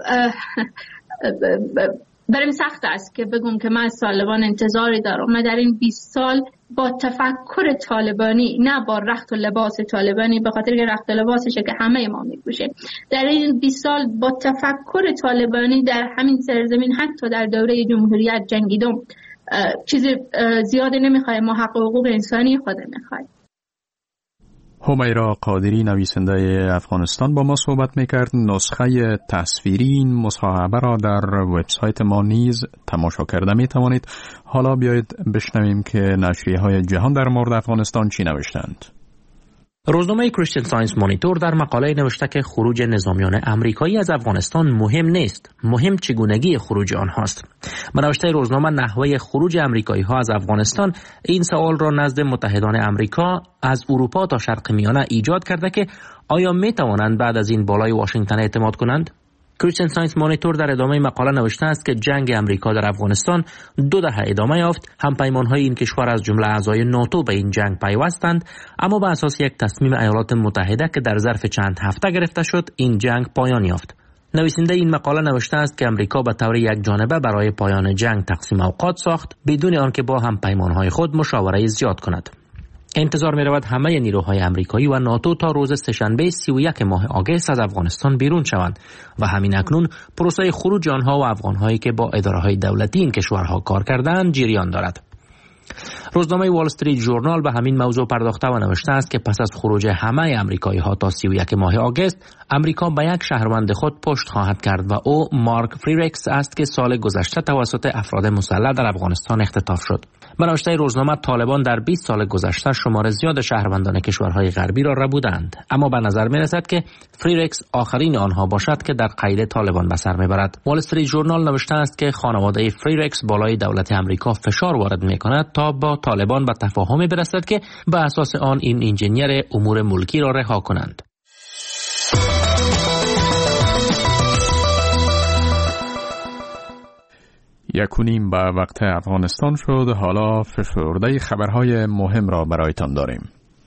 بریم سخت است که بگم که من از طالبان انتظاری دارم. من در این 20 سال با تفکر طالبانی، نه با رخت و لباس طالبانی، به خاطر که رخت و لباسشه که همه ما میپوشیم، در این 20 سال با تفکر طالبانی در همین سرزمین حتی در دوره جمهوریت جنگیدم. چیز زیاده نمیخوایم، ما حق و حقوق انسانی خود میخوایم. همیرا قادری نویسنده افغانستان با ما صحبت میکرد. نسخه تصویری این مصاحبه را در وبسایت ما نیز تماشا کرده میتوانید. حالا بیایید بشنویم که نشریه های جهان در مورد افغانستان چی نوشتند. روزنامه کریستین ساینس مانیتور در مقاله نوشته که خروج نظامیان امریکایی از افغانستان مهم نیست، مهم چگونگی خروج آنهاست. به نوشته روزنامه، نحوه خروج امریکایی ها از افغانستان این سوال را نزد متحدان امریکا از اروپا تا شرق میانه ایجاد کرده که آیا می توانند بعد از این بالای واشنگتن اعتماد کنند؟ کریستین ساینس مانیتور در ادامه مقاله نوشته است که جنگ امریکا در افغانستان 2 دهه ادامه یافت. همپیمان‌های این کشور از جمله اعضای ناتو به این جنگ پیوستند، اما بر اساس یک تصمیم ایالات متحده که در ظرف چند هفته گرفته شد، این جنگ پایان یافت. نویسنده این مقاله نوشته است که امریکا به طور یک جانبه برای پایان جنگ تقسیم اوقات ساخت بدون آنکه با همپیمان‌های خود مشاوره زیاد کند. انتظار می رود همه نیروهای امریکایی و ناتو تا روز سه‌شنبه 31 ماه آگوست از افغانستان بیرون شوند و همین اکنون پروسه خروج آنها و افغانهایی که با اداره‌های دولتی این کشورها کار کردند جریان دارد. روزنامه وال استریت ژورنال به همین موضوع پرداخته و نوشته است که پس از خروج همه آمریکایی‌ها تا 31 ماه آگوست، آمریکا به یک شهروند خود پشت خواهد کرد و او مارک فریرکس است که سال گذشته توسط افراد مسلح در افغانستان اختطاف شد. به نوشته روزنامه، طالبان در 20 سال گذشته شمار زیاد شهروندان کشورهای غربی را ربودند، اما به نظر می‌رسد که فریرکس آخرین آنها باشد که در قید طالبان به سر میبرد. وال استریت ژورنال نوشته است که خانواده فریرکس بالای دولت آمریکا فشار وارد می‌کند تا با طالبان به تفاهمی برسد که به اساس آن این انجینیر امور ملکی را رها کنند. یکونیم به وقت افغانستان شد. حالا فشرده خبرهای مهم را برایتان داریم.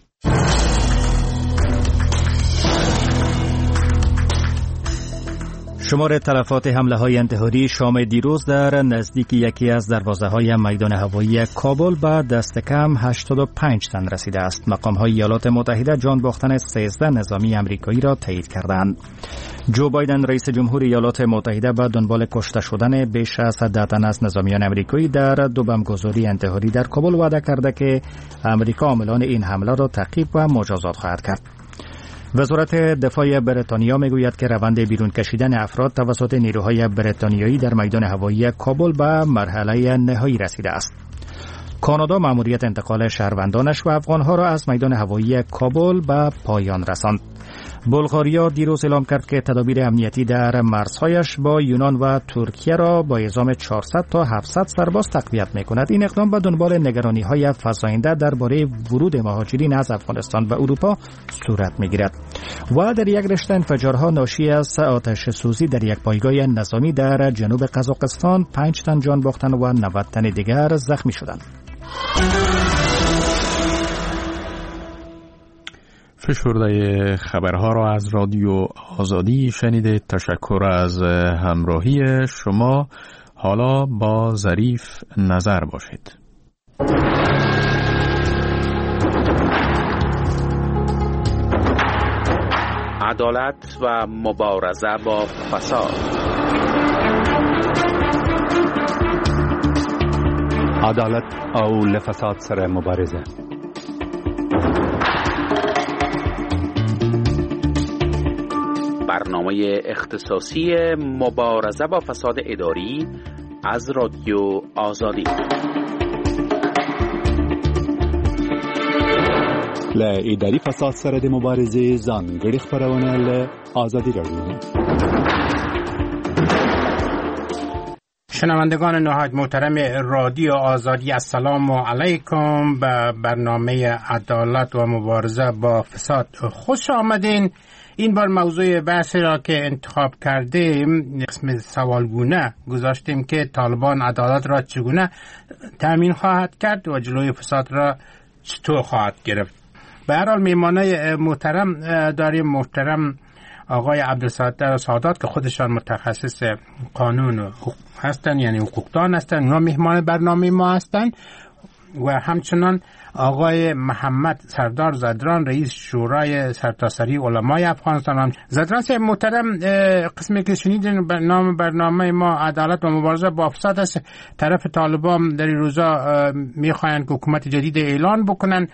شمار تلفات حمله های انتحاری شام دیروز در نزدیک یکی از دروازه های میدان هوایی کابل به دست کم 85 تن رسیده است. مقام های ایالات متحده جان باختن 13 نظامی امریکایی را تایید کردند. جو بایدن رئیس جمهور ایالات متحده به دنبال کشته شدن بیش از 10 تن از نظامیان امریکایی در دو بمبگذاری انتحاری در کابل وعده کرده که امریکا عاملان این حمله را تعقیب و مجازات خواهد کرد. وزارت دفاع بریتانیا میگوید که روند بیرون کشیدن افراد توسط نیروهای بریتانیایی در میدان هوایی کابل به مرحله نهایی رسیده است. کانادا مأموریت انتقال شهروندانش و افغانها را از میدان هوایی کابل به پایان رساند. بلغاریا دیروز اعلام کرد که تدابیر امنیتی در مرزهایش با یونان و ترکیه را با اعزام 400 تا 700 سرباز تقویت می‌کند. این اقدام به دنبال نگرانی‌های فزاینده درباره ورود مهاجرین از افغانستان به اروپا صورت می‌گیرد. و در یک رشته انفجارها ناشی از آتش سوزی در یک پایگاه نظامی در جنوب قزاقستان 5 تن جان باختند و 90 تن دیگر زخمی شدند. فشرده خبرها را از رادیو آزادی شنیدید. تشکر از همراهی شما. حالا با ظریف نظر باشید. عدالت و مبارزه با فساد. عدالت او لفساد سره مبارزه. برنامه اختصاصی مبارزه با فساد اداری از رادیو آزادی. له اداري فساد سره د مبارزې ځانګړي خبرونه له آزادی رادیو. شنوندگان نهایت محترم رادیو آزادی، السلام علیکم. به برنامه عدالت و مبارزه با فساد خوش آمدین. این بار موضوع بحثی را که انتخاب کردیم قسم سوالگونه گذاشتیم که طالبان عدالت را چگونه تأمین خواهد کرد و جلوی فساد را چطور خواهد گرفت. به هر حال میهمانای محترم داریم. محترم آقای عبدالستار سادات که خودشان متخصص قانون هستن، یعنی حقوقدان هستن، اونا میهمان برنامه ما هستن. و همچنان آقای محمد سردار زدران رئیس شورای سرتاسری علمای افغانستان. زدران صاحب محترم، قسمی که شنیدین نام برنامه ما عدالت و مبارزه با فساد است. طرف طالبان در این روزا میخواین که حکومت جدید اعلان بکنن.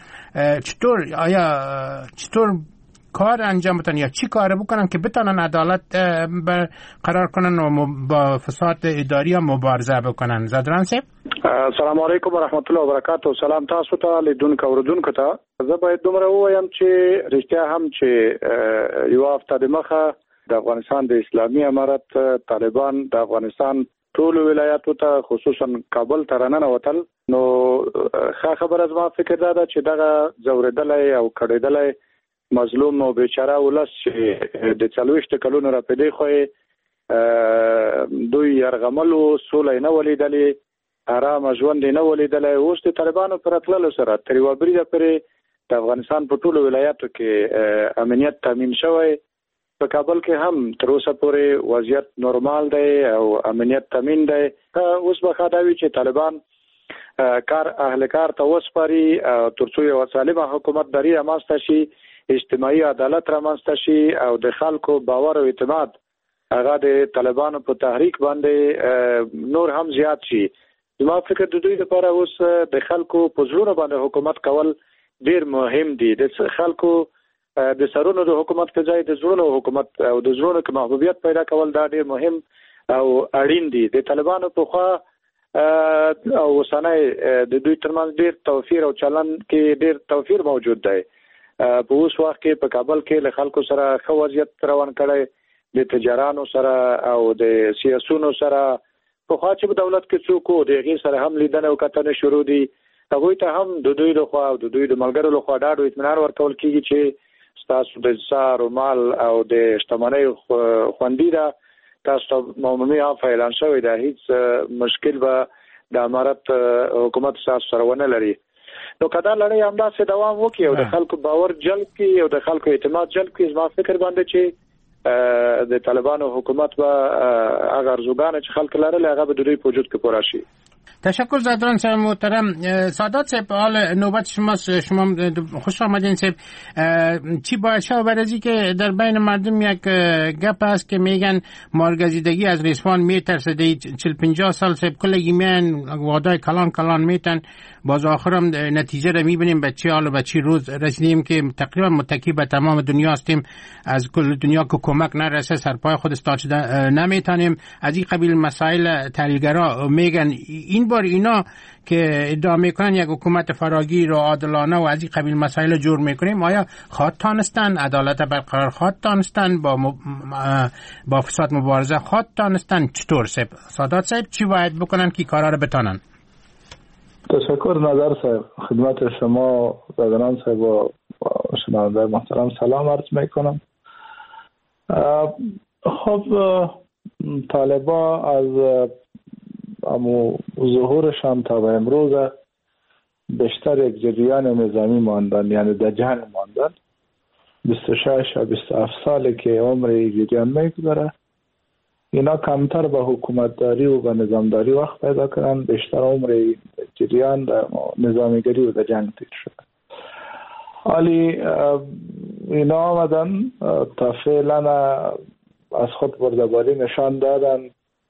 چطور کار انجام بدن یا چی کار بکنن که بتونن عدالت برقرار کنن و با فساد اداری هم مبارزه بکنن؟ زدران صاحب السلام علیکم و رحمت الله و برکاته. سلام تاسو ته لیدونکو اوردونکو ته. زه باید دومره ووایم چې رښتیا هم چې یو هفته د مخه د افغانستان د اسلامي امارت طالبان د افغانستان ټول ولایاتو ته خصوصا کابل ته راننوتل. نو ښه خبره زما فکر ده چې دغه ځورېدلی او کړېدلی مظلوم او بیچاره ولس چې د 40 کلونو را پیدا خوې دوی یرغملو سولې نه ولیدلې، آرام ژوند نه ولیدلې. اوس د طالبانو پر تللو سره تر یو بریده پرې د افغانستان په ټولو ولایاتو کې امنیت تامین شوی. په کابل کې هم تر اوسه پورې وضعیت نورمال دی او امنیت تامین دی. اوس به ښه دا وي چې طالبان کار اهل کار ته وسپاري ترڅو یو سالمه حکومت داري رامنځته شي، اجتماعي عدالت رامنځته شي او د خلکو باور او اعتماد هغه د طالبانو په تحریک باندې نور هم زیات شي. زما فکر د دوی لپاره اوس د خلکو په زړونو باندې حکومت کول ډیر مهم دي. د خلکو د سرونو د حکومت په ځای د زړونو حکومت او د زړونو کې محبوبیت پیدا کول دا ډیر مهم او اړین دي. د طالبانو په خوا او وسنۍ د دوی ترمنځ ډیر توفیر او چلن کې ډیر توفیر موجود دی. په اوس وخت کې په کابل کې له خلکو سره ښه وضعیت روان کړی، د تجارانو سره او د سیاسونو سره. په خوا چې په دولت کې څوک وو د هغې سره هم لیدنه او کتنه شروع دي. هغوی ته هم د دوی لخوا او د دوی د ملګرو لخوا ډاډ او اطمینان ورکول کېږي چې ستاسو د سار او مال او د شتمنۍ خوندي ده، تاسو ته عمومي عفو اعلان شوی ده، هیڅ مشکل به د امارت حکومت سره ونه لري. نو که دا لړۍ همداسې دوام وکړي او د خلکو باور جلب کړي او د خلکو اعتماد جلب کړي، زما فکر باندې چې د طالبانو حکومت به هغه ارزوګانې چې خلک لرل هغه به د دوی په وجود کې پوره شي. تشکر زادران صاحب محترم. سادات صاحب حال نوبت شما خوش آمدین صاحب. چی باید شد بعد از اینکه در بین مردم یک گپ هست که میگن مارگزیدگی از رسوان میترسه، 40-50 سال صاحب کلگی میان وعده کلان میتن، باز آخرم نتیجه رو میبینیم به چه حال و به چه روز رسیدیم که تقریبا متکی به تمام دنیا هستیم، از کل دنیا که کمک نرسه سرپای خود استاد نمیتونیم. از این قبیل مسائل تحلیلگرا میگن این بار اینا که ادعا میکنن یک حکومت فراگیر و عادلانه و از این قبیل مسائل جور میکنیم، آیا خواهد تانستن عدالت برقرار، خواهد تانستن با فساد مبارزه، خواهد تانستن؟ چطور سادات صاحب چی باید بکنن که کارا رو بتانن؟ تشکر نظر صاحب. خدمت شما زادران صاحب و شنونده محترم سلام عرض میکنم. خب طالبا از ظهورشان تا به امروز بیشتر یک جریان نظامی ماندن، یعنی در جنگ ماندن. 26 و 27 سالی که عمر جریان میگذره، اینا کمتر به حکومتداری و به نظامداری وقت پیدا کردن، بیشتر عمر جریان در نظامیگری و در جنگ تیر شده. ولی اینا آمدن تا فعلا از خود بردباری نشان دادن،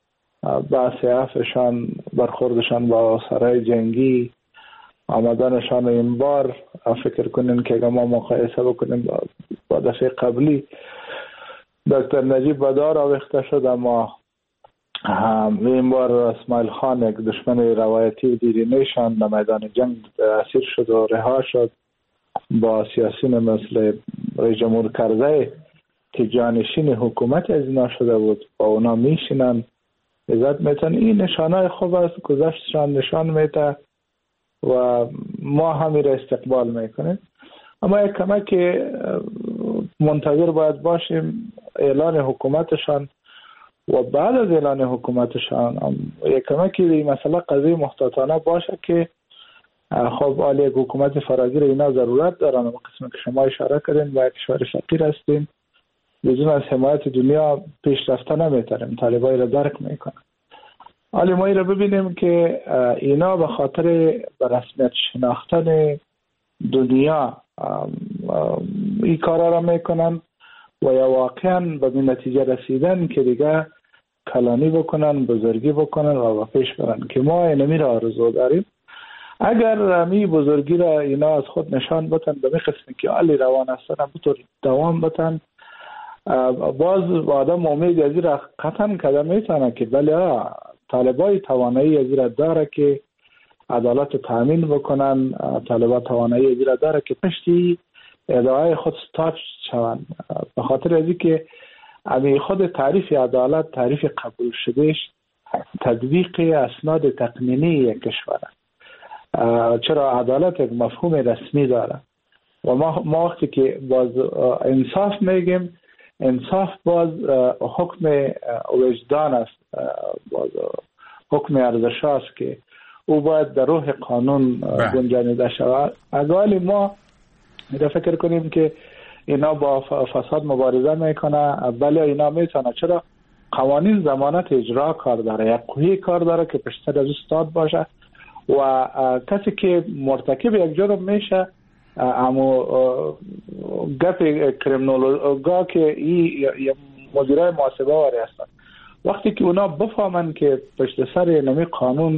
بعثیافشان برخوردشان با سرای جنگی، آمدنشان این بار فکر کنیم که اگر ما مقایسه بکنیم با دفعه قبلی دکتر نجیب بدار آویخته شد، اما این بار اسماعیل خان یک دشمن روایتی و دیرینه‌شان در میدان جنگ اسیر شد و رها شد. با سیاسیون مثل رئیس جمهور کرزی که جانشین حکومت از اینا شده بود با اونا میشینن، عزت میتن. این نشانه خوب است، گذشتشان نشان میده و ما همین را استقبال میکنیم. اما یک کمک منتظر باید باشیم اعلان حکومتشان و بعد از اعلان حکومتشان یک کمکی این مسئله قضیه محتاطانه باشه که خب آلی یک حکومت فراگیر اینا ضرورت دارن. و قسمی که شما اشاره کردین و یک کشور فقیر هستیم، بدون از حمایت دنیا پیش رفته نمیتونیم، طالبای را درک میکنن. حالی ما را ببینیم که اینا به خاطر به رسمیت شناختن دنیا این کارا را میکنن و یا واقعا به نتیجه رسیدن که دیگه کلانی بکنن، بزرگی بکنن و پیش برن که ما اینمی را آرزو داریم. اگر می بزرگی را اینا از خود نشان بتن به می قسمی که علی روان هستن بطور دوام بتن، باز آدم امید از این را قطعا کده میتونه که بله طالبای توانایی از این را داره که عدالت تامین بکنن، طالبا توانایی از این را داره که پشتی ادعای خود ستاپ شوند. به خاطر از که امی خود تعریف عدالت، تعریف قبول شدهش تطبیق اسناد تقنینی یک کشور است. چرا عدالت یک مفهوم رسمی داره و ما وقتی که باز انصاف میگیم، انصاف باز حکم وجدان است، باز حکم ارزش است که او باید در روح قانون گنجانیده شود. اگر ما فکر کنیم که اینا با فساد مبارزه میکنه، بله اینا میتونه، چرا قوانین ضمانت اجرا کار داره، یک قوی کار داره که پشتر از استاد باشه و کسی که مرتکب یک جرم میشه اما گپ کریمینولوژا که این مدیرای محاسبه واری هستن، وقتی که اونا بفهمن که پشت سر نمی قانون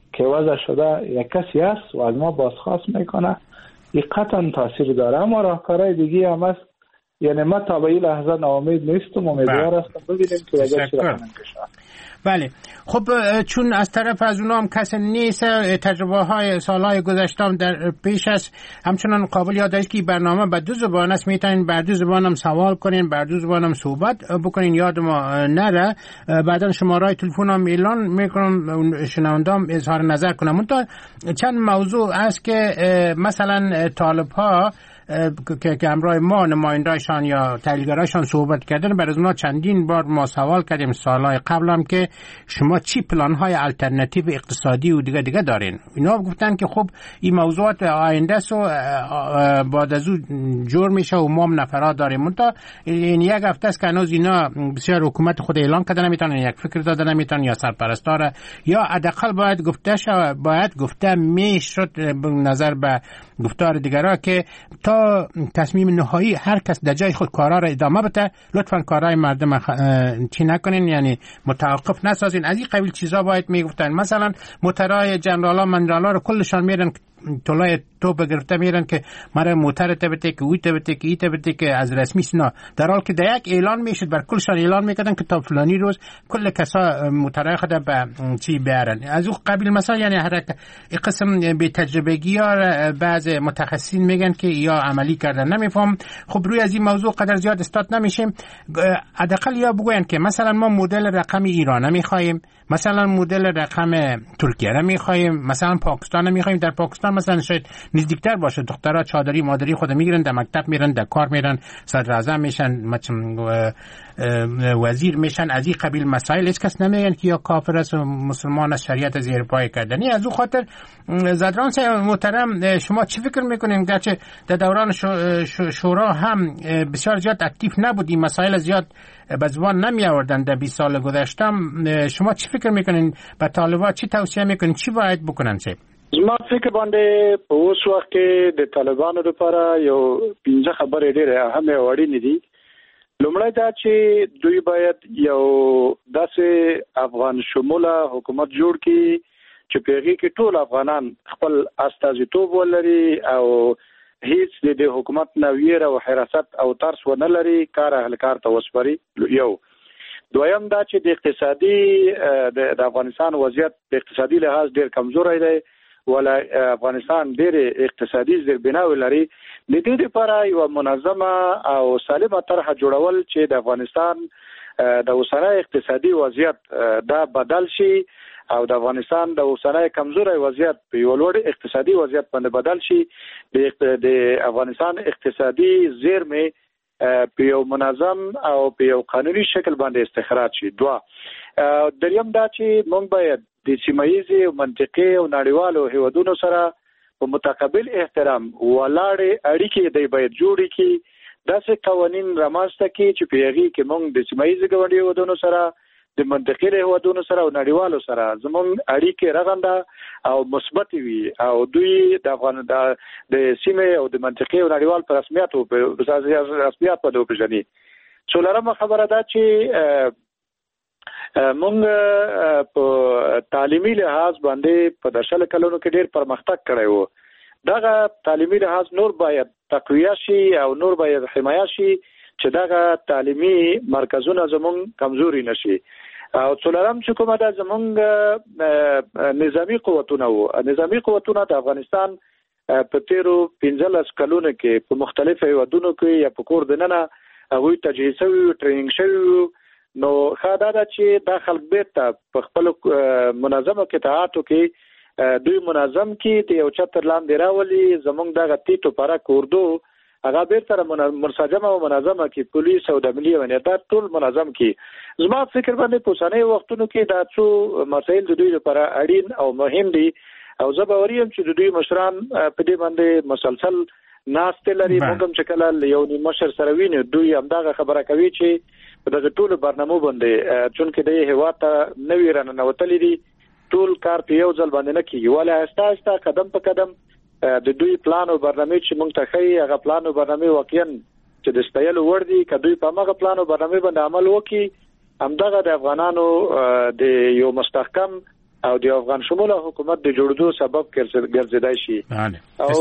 که وضع شده یک کسی است و از ما بازخواست میکنه، این قطعا تاثیر داره. اما راهکارهای دیگه هم است، یعنی ما تا به این لحظه ناامید نیستم، امیدوار هستم ببینیم که وضع چی رقم کشور. بله خب چون از طرف از اونام کسی نیست، تجربه های سالهای گذشته در پیش است، همچنان قابل یاد است که برنامه به 2 زبان است، میتونین بر 2 زبان هم سوال کنین، بر 2 زبان هم صحبت بکنین، یاد ما نره. بعدا شماره تلفن هم اعلان میکنم، شنوندام اظهار نظر کنم. منتها چند موضوع است که مثلا طالب ها که همراه ما نماینده‌شان یا تحلیلگرایشان صحبت کردن، برای اونا چندین بار ما سوال کردیم سالهای قبل هم که شما چی پلان‌های الटरनेटिव اقتصادی و دیگه دارین. اینا گفتن که خب این موضوعات آینده است و بعد از اون جور میشه و ما هم نفرات داریم. منتها این یک هفته است که هنوز اینا بسیار حکومت خود اعلان کرده نمیتونن، یک فکر داده نمیتونن، یا سرپرستار یا حداقل باید گفته میشد نظر به گفتار دیگرها که تا تصمیم نهایی هر کس در جای خود کارا را ادامه بده، لطفاً کارهای مردم چی نکنین، یعنی متوقف نسازین. از این قبیل چیزا باید میگفتن. مثلا موترهای جنرالا منرالا رو کلشان میرن طلای تو بگرفته میرن که مرا موتر تبته که اوی تبته که ای تبته که از رسمی سنا، در حال که در یک اعلان میشد بر کلشان اعلان میکردن که تا فلانی روز کل کسا موترهای خود به چی بیارن. از اون قبیل مثلا یعنی هر قسم به تجربگی ها بعض متخصصین میگن که یا عملی کردن نمیفهم. خب روی از این موضوع قدر زیاد استاد نمیشیم. حداقل یا بگوین که مثلا ما مدل رقم ایران نمیخوایم، مثلا مدل رقم ترکیه را میخوایم، مثلا پاکستان را میخوایم. در پاکستان مثلا شاید نزدیکتر باشه، دخترها چادری مادری خود میگیرن، در مکتب میرن، در کار میرن، صدر اعظم میشن، وزیر میشن. از این قبیل مسائل هیچ کس نمیگن که یا کافر است و مسلمان است، شریعت زیر پای کردنی. از اون خاطر زدران محترم شما چی فکر میکنین؟ گرچه در دوران شورا هم بسیار زیاد اکتیو نبودیم، مسائل زیاد به زبان نمی آوردن در 20 سال گذشته، شما چی فکر میکنین؟ به طالبان چی توصیه میکنین؟ چی باید بکنن؟ ما فکر باندې په اوس وخت کې د طالبانو لپاره یو 15 خبرې ډېرې اهمه او اړینې دي. لومړی دا چې دوی باید یو داسې افغان شموله حکومت جوړ کړي چې په هغې کې ټول افغانان خپل استازیتوب ولري او هیڅ د حکومت نه ویره او حراست او ترس ونه لري، کار اهلکار ته وسپاري. یو دویم دا چې د اقتصادي د افغانستان وضعیت د اقتصادي لحاظ ډېر کمزوری دی، ولا افغانستان ډېر اقتصادي زیربناوې لري. د دې لپاره یو منظمه او سالمه طرحه جوړول چې د افغانستان د اوسنۍ اقتصادي وضعیت دا بدل شي او د افغانستان د اوسنۍ کمزوري وضعیت په یو لوړ اقتصادي وضعیت باندې بدل شي. د افغانستان اقتصادي زیرمې په یو منظم او په یو قانوني شکل باندې استخراج شي. دریم دا چې موږ باید د سیمایي او منطقي او نړیوالو هیوادونو سره په متقابل احترام ولاړې اړیکې دی باید جوړې کړي، داسې قوانین رامنځته کړي چې په هغې کې موږ د سیمایي ګاونډي هیوادونو سره، د منطقي هیوادونو سره او نړیوالو سره زموږ اړیکې رغنده او مثبت وي او دوی د سیمې او د منطقي او نړیوال په رسمیت باندې وپېژني. څلورمه خبره ده چې مونږ په تعلیمي لحاظ باندې په 10 کلونو کې ډېر پرمختګ کړی وو. دغه تعلیمي لحاظ نور باید تقویه شي او نور باید حمایه شي چې دغه تعلیمي مرکزونه زمونږ کمزوري نشي. او څلورم چې کومه ده زمونږ نظامی قوتونه وو. نظامی قوتونه د افغانستان په تیرو 15 کلونو کې په مختلفو هیوادونو کې یا په کور دننه هغوی تجهیز شوي، ټریننګ شوي. نو خاطر دا چې د خلک بیرته په خپل منظمه قطاعاتو کې دوی منظم کې د یو چتر لاندې راولي. زمونږ دغه تیتو پرک اردو هغه بیرته منسجمه او منظمه کې پولیس او د ملي امنیت ټول منظم کې. زما فکر باندې په اوسنۍ وختونو کې دا څو مسایل د دوی لپاره اړین او مهم دي او زه باوري یم چې د دوی مشران په دې باندې مسلسل ناست لري. موږ هم چې کله یو مشر سره وینو دوی همدغه خبره کوي چې په دغه ټولو برنامو باندې چونکې د هیواد ته نوې راننوتلي دي، ټول کار په یو ځل باندې نه کېږي، ولې آهسته آهسته قدم په قدم د دوی پلان او برنامې چې موږ ته ښیي هغه پلان او برنامې واقعا چې د ستایلو وړ دي. که دوی په همغه پلان او برنامې باندې عمل وکړي، همدغه د افغانانو د یو مستحکم او د افغان شمول حکومت د جوړېدو سبب ګرځیدای شي. او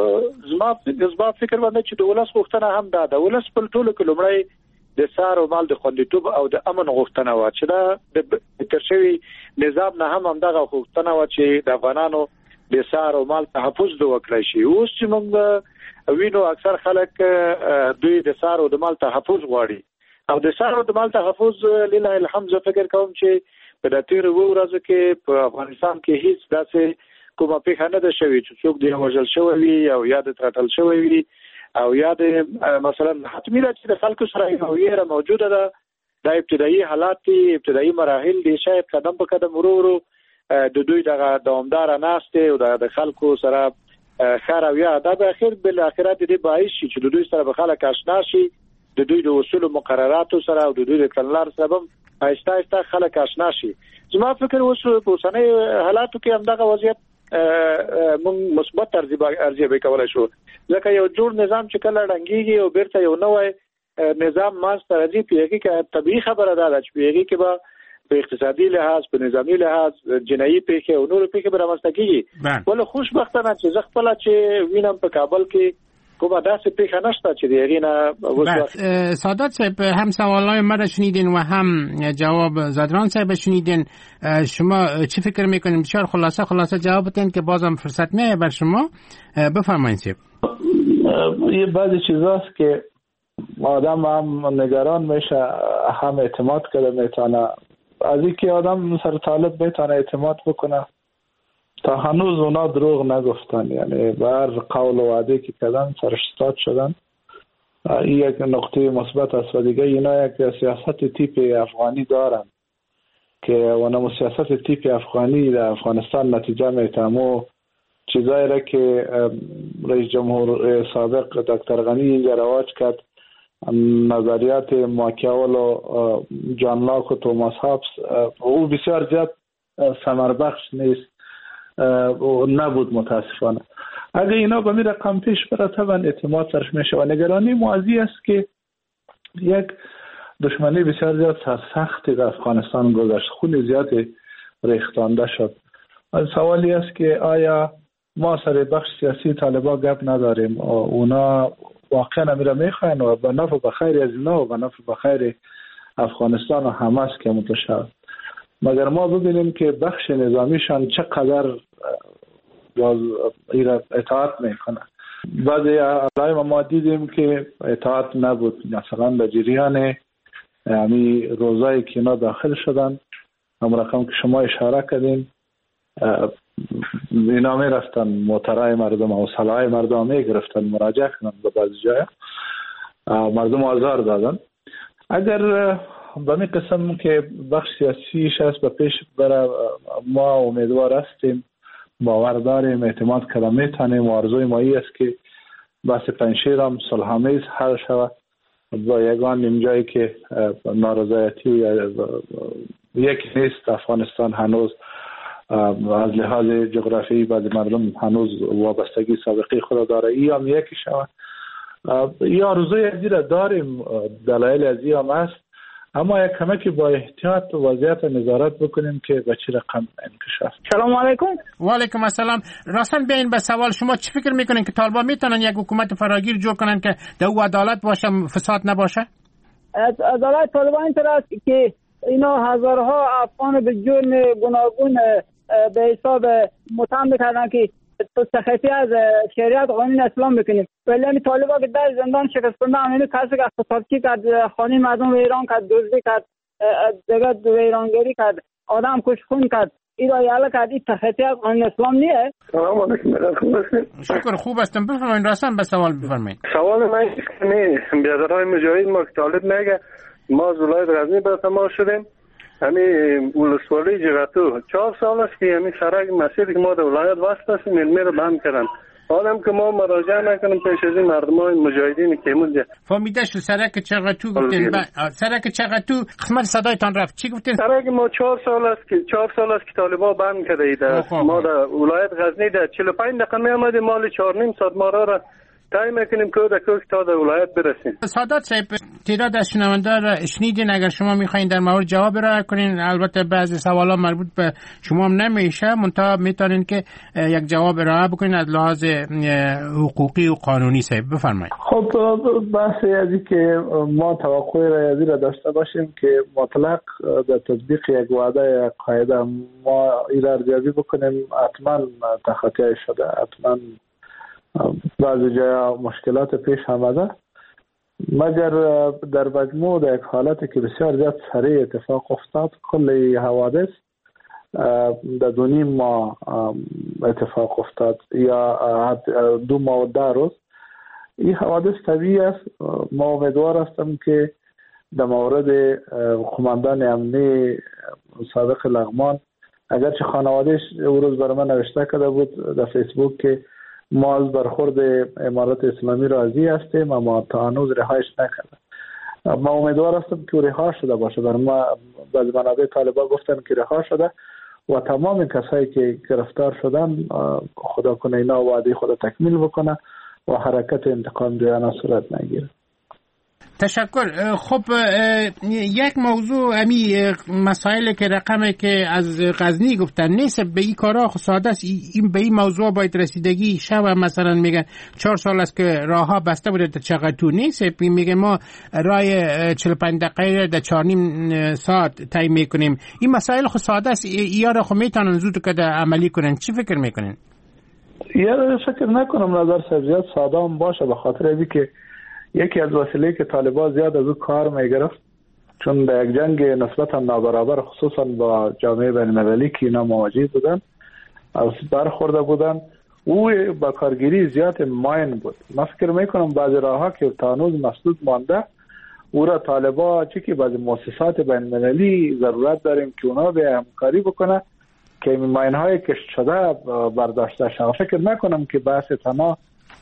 زما فکر باندې چې د ولس غوښتنه هم ده، د ولس په ټولو کې لومړی د سار او مال د خوندیتوب او د امن غوښتنه و چې دا د ترشوي نظام نه هم دغه غوښتنه و چې د افغانانو د سار او مال تحفظ وکړي شي. اوس چې موږ وینو اکثر خلک دوی د سار او د مال تحفظ غواړي او د سار او د مال تحفظ لله الحمد زه فکر کوم چې په د تیر ورځو کې په افغانستان کې هیڅ داسې کومه پیښه نه ده شوې چې څوک دی وژل شوی وي او یا د ترټل شوی وي او یا د مثلا حتمی ده چې د خلکو سره یو ویره موجوده ده. د ابتدایي حالات دي، ابتدایي مراحل دي، شاید قدم په قدم ورو د دوی دغه دوامدار ناسته او د خلکو سره خیر او یا د اخر بل اخرت دې باعث شي چې د دوی سره به خلک آشنا شي، د دوی د اصول او مقرراتو سره او د دوی د کلنلار سره آهسته آهسته خلک آشنا شي. زما فکر اوس په اوسنۍ حالاتو کې هم دغه وضعیت موږ مثبت ارزیابي کولای شو، ځکه یو جوړ نظام چې کله ډنګيږي او بیرته یو نوې نظام ماست راځي پیږي کې طبيعي خبره ده چې پیږي کې به په اقتصادي لحاظ، په نظامی لحاظ، جنایي پیښه او نور پیښه به رامنځته کیږي. ول خوشبختانه چې زغپله چې وینم په کابل کې کومه داسې پیښه نشته چې دیگه نه. سادات صاحب هم سوالای ما را شنیدین و هم جواب زادران صاحب شنیدین. شما چی فکر میکنین؟ بسیار خلاصه جواب بدین که بازم فرصت میه بر شما. بفرمایید صاحب. یه بعضی چیزاست که آدم هم نگران میشه، هم اعتماد کرده میتونه، از اینکه آدم سر طالب میتونه اعتماد بکنه. تا هنوز اونا دروغ نگفتن، یعنی بر قول و وعده که کردن سرش استاد شدن. این یک نقطه مثبت است و دیگه اینا یک سیاست تیپ افغانی دارن که اونم سیاست تیپ افغانی در افغانستان نتیجه میتامو چیزایی را که رئیس جمهور سابق دکتر غنی اینجا رواج کرد، نظریات ماکیاول و جان لاک و توماس هابس، او بسیار زیاد ثمر بخش نیست و نبود متاسفانه. اگه اینا به می رقم پیش بره طبعا اعتماد سرش میشه و نگرانی موازی است که یک دشمنی بسیار زیاد سختی در افغانستان گذشت، خون زیادی ریختانده شد. سوالی است که آیا ما سر بخش سیاسی طالبان گپ نداریم و اونا واقعا امیره میخواین و به نفع بخیر از اینا و به نفع بخیر افغانستان و همه است که متشابه، مگر ما ببینیم که بخش نظامیشان چقدر اطاعت میکنه. بعضی علائم ما دیدیم که اطاعت نبود، مثلا در جریان یعنی روزایی که اینا داخل شدن، هم رقم که شما اشاره کردین، اینا می رفتن موترهای مردم و سلاحهای مردم می گرفتن، مراجعه کنن به بعضی جای مردم آزار دادن. اگر به می قسم که بخش سیاسیش هست به پیش بره، ما امیدوار هستیم، باور داریم، اعتماد کرده میتونیم و آرزوی ما ای است که بحث پنجشیر هم صلح‌آمیز حل شود با یگان اینجایی که نارضایتی یک نیست. افغانستان هنوز از لحاظ جغرافیایی بعضی مردم هنوز وابستگی سابقی خود داره، ای هم یکی شود. یا آرزوی ازی را داریم، دلایل ازی هم است، اما یک کمکی با احتیاط و وضعیت نظارت بکنیم که به چه رقم انکشاف. سلام علیکم. و علیکم السلام. راستن بیاین به سوال شما چی فکر میکنین که طالبان میتونن یک حکومت فراگیر جور کنن که در او عدالت باشه، فساد نباشه؟ عدالت طالبان اینطور است که اینا هزارها افغان به جرم گوناگون به حساب متهم میکردن که سختی از شریعت قانون اسلام میکنیم، ولی همین طالبان که در زندان شکستنده همینو کسی که اقتصادی کرد، خانه مردم ایران کرد، دزدی کرد، دیگه ویرانگری کرد، آدم کشخون کرد، این را یالا کرد، این سختی از قانون اسلام نیه. سلام علیکم. خوب هستید؟ شکر خوب هستم. بفرمایید، راستن به سوال بفرمایید. سوال من نه بیادرهای مجاهد ما که طالب میگه ما از ولایت غزنی به تماس شدیم، همین ولسوالی جغتو 4 سال است که همین سرک مسیری که ما در ولایت واسطه هستیم علمی رو بند کردن. آدم که ما مراجعه نکنیم پیش از این مردمان مجاهدین که مونده. فهمیده شد سرک چغتو گفتین؟ سرک چغتو قسمت صدایتان رفت چی گفتین؟ سرک ما 4 سال است که طالبان بند کرده اید. ما در ولایت غزنی در 45 دقیقه می آمدیم، مال 4.5 ساعت ما را سعی میکنیم که تا در ولایت برسیم. سادات صاحب، تعداد از شنوندگان را شنیدین. اگر شما میخواین در مورد جواب ارائه کنین، البته بعضی سوالا مربوط به شما هم نمیشه، منتها میتونین که یک جواب ارائه بکنین از لحاظ حقوقی و قانونی. صاحب بفرمایید. خب بحث ازی که ما توقع ریاضی را داشته باشیم که مطلق در تطبیق یک وعده قاعده ما این ارزیابی بکنیم، حتما تخطی شده، حتما بعضی جای مشکلات پیش آمده، مگر در مجموع در یک حالتی که بسیار زیاد سریع اتفاق افتاد، کل حوادث در 2.5 ماه اتفاق افتاد یا 2 ماه و 10 روز. این حوادث طبیعی است. ما امیدوار هستم که در مورد قماندان امنی صادق لغمان، اگرچه خانوادهش او روز برای من نوشته کرده بود در فیسبوک که ما از برخورد امارات اسلامی راضی هستیم اما تا هنوز رهایش نکرده، ما امیدوار هستم که رها شده باشه. برای ما بعضی منابع طالبان گفتن که رها شده و تمام کسایی که گرفتار شدن خدا کنه اینا وعده خود تکمیل بکنه و حرکت انتقام جویانه صورت نگیره. تشکر. خب یک موضوع امی مسائل که رقمی که از غزنی گفتن نیست به این کارا ساده است. این به این موضوع باید رسیدگی شب. مثلا میگن 4 سال است که راه ها بسته بوده در چقدر نیست، میگه ما راه 45 دقیقه در 4.5 ساعت طی میکنیم. این مسائل خود ساده است، اینا خود میتونن زود که عملی کنن. چی فکر میکنین؟ یا فکر نکنم نظر زیاد ساده هم باشه، به خاطر اینکه که یکی از وسیله که طالبان زیاد از او کار میگرفت، چون در یک جنگ نسبتا نابرابر خصوصا با جامعه بین‌المللی که اینا مواجه بودن از برخورده بودن، او با کارگیری زیاد ماین بود. من فکر میکنم بعضی راه‌ها که تا هنوز مسدود مانده، او را طالبان چه که بعضی مؤسسات بین‌المللی ضرورت داریم که اونا به همکاری بکنه که این ماین های کشت شده برداشته شد. فکر نکنم که بحث تنها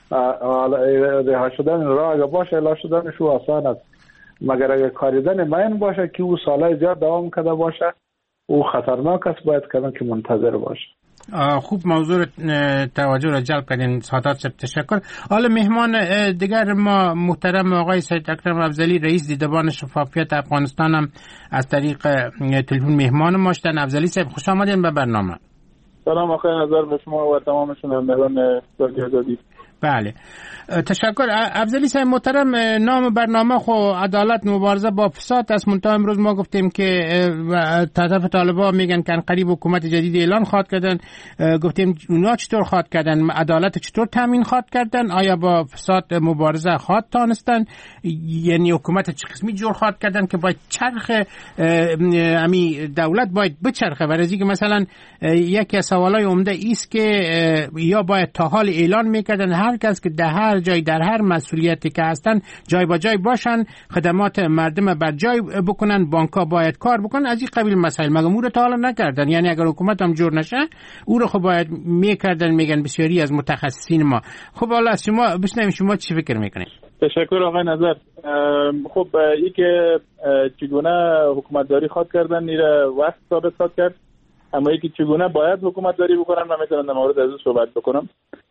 رها شدن راه اگه باشه الا شدنش او آسان است، مگر اگه کاریدن ماین باشه که او سالهای زیاد دوام کرده باشه او خطرناک است، باید کردن که منتظر باشه. خوب موضوع توجه را جلب کردین سادات صاحب، تشکر. حالا مهمان دیگر ما محترم آقای سید اکرم افضلی، رئیس دیدبان شفافیت افغانستان، هم از طریق تلفن مهمان ما شدن. افضلی صاحب خوش آمدین به برنامه. سلام آقای نظر به شما و تمام شنوندگان رادیو آزادی. بله تشکر. افضلی صاحب محترم، نام برنامه خو عدالت مبارزه با فساد است. منتها امروز ما گفتیم که طرف طالبان میگن که قریب حکومت جدید اعلان خواهد کردن. گفتیم اونا چطور خواهد کردن؟ عدالت چطور تامین خواهد کردن؟ آیا با فساد مبارزه خواهد تانستن؟ یعنی حکومت چه قسمی جور خواهد کردن که باید چرخ امی دولت باید بچرخه؟ برای که مثلا یکی از سوالای عمده است که یا باید تا حال اعلان میکردن هر کس که در هر جای در هر مسئولیتی که هستن جای با جای باشن، خدمات مردم بر جای بکنن، بانک‌ها باید کار بکنن، از این قبیل مسائل. مگه او رو تا حالا نکردن؟ یعنی اگر حکومت هم جور نشه او رو خب باید میکردن، میگن بسیاری از متخصصین ما. خب حالا از شما بشنویم شما چی فکر میکنید؟ تشکر آقای نظر. خب این که چگونه حکومتداری خواد کردن نیره وقت ثابت خواد کرد، اما یکی چگونه باید حکومتداری بکنن من میتونم در مورد از صحبت بکنم.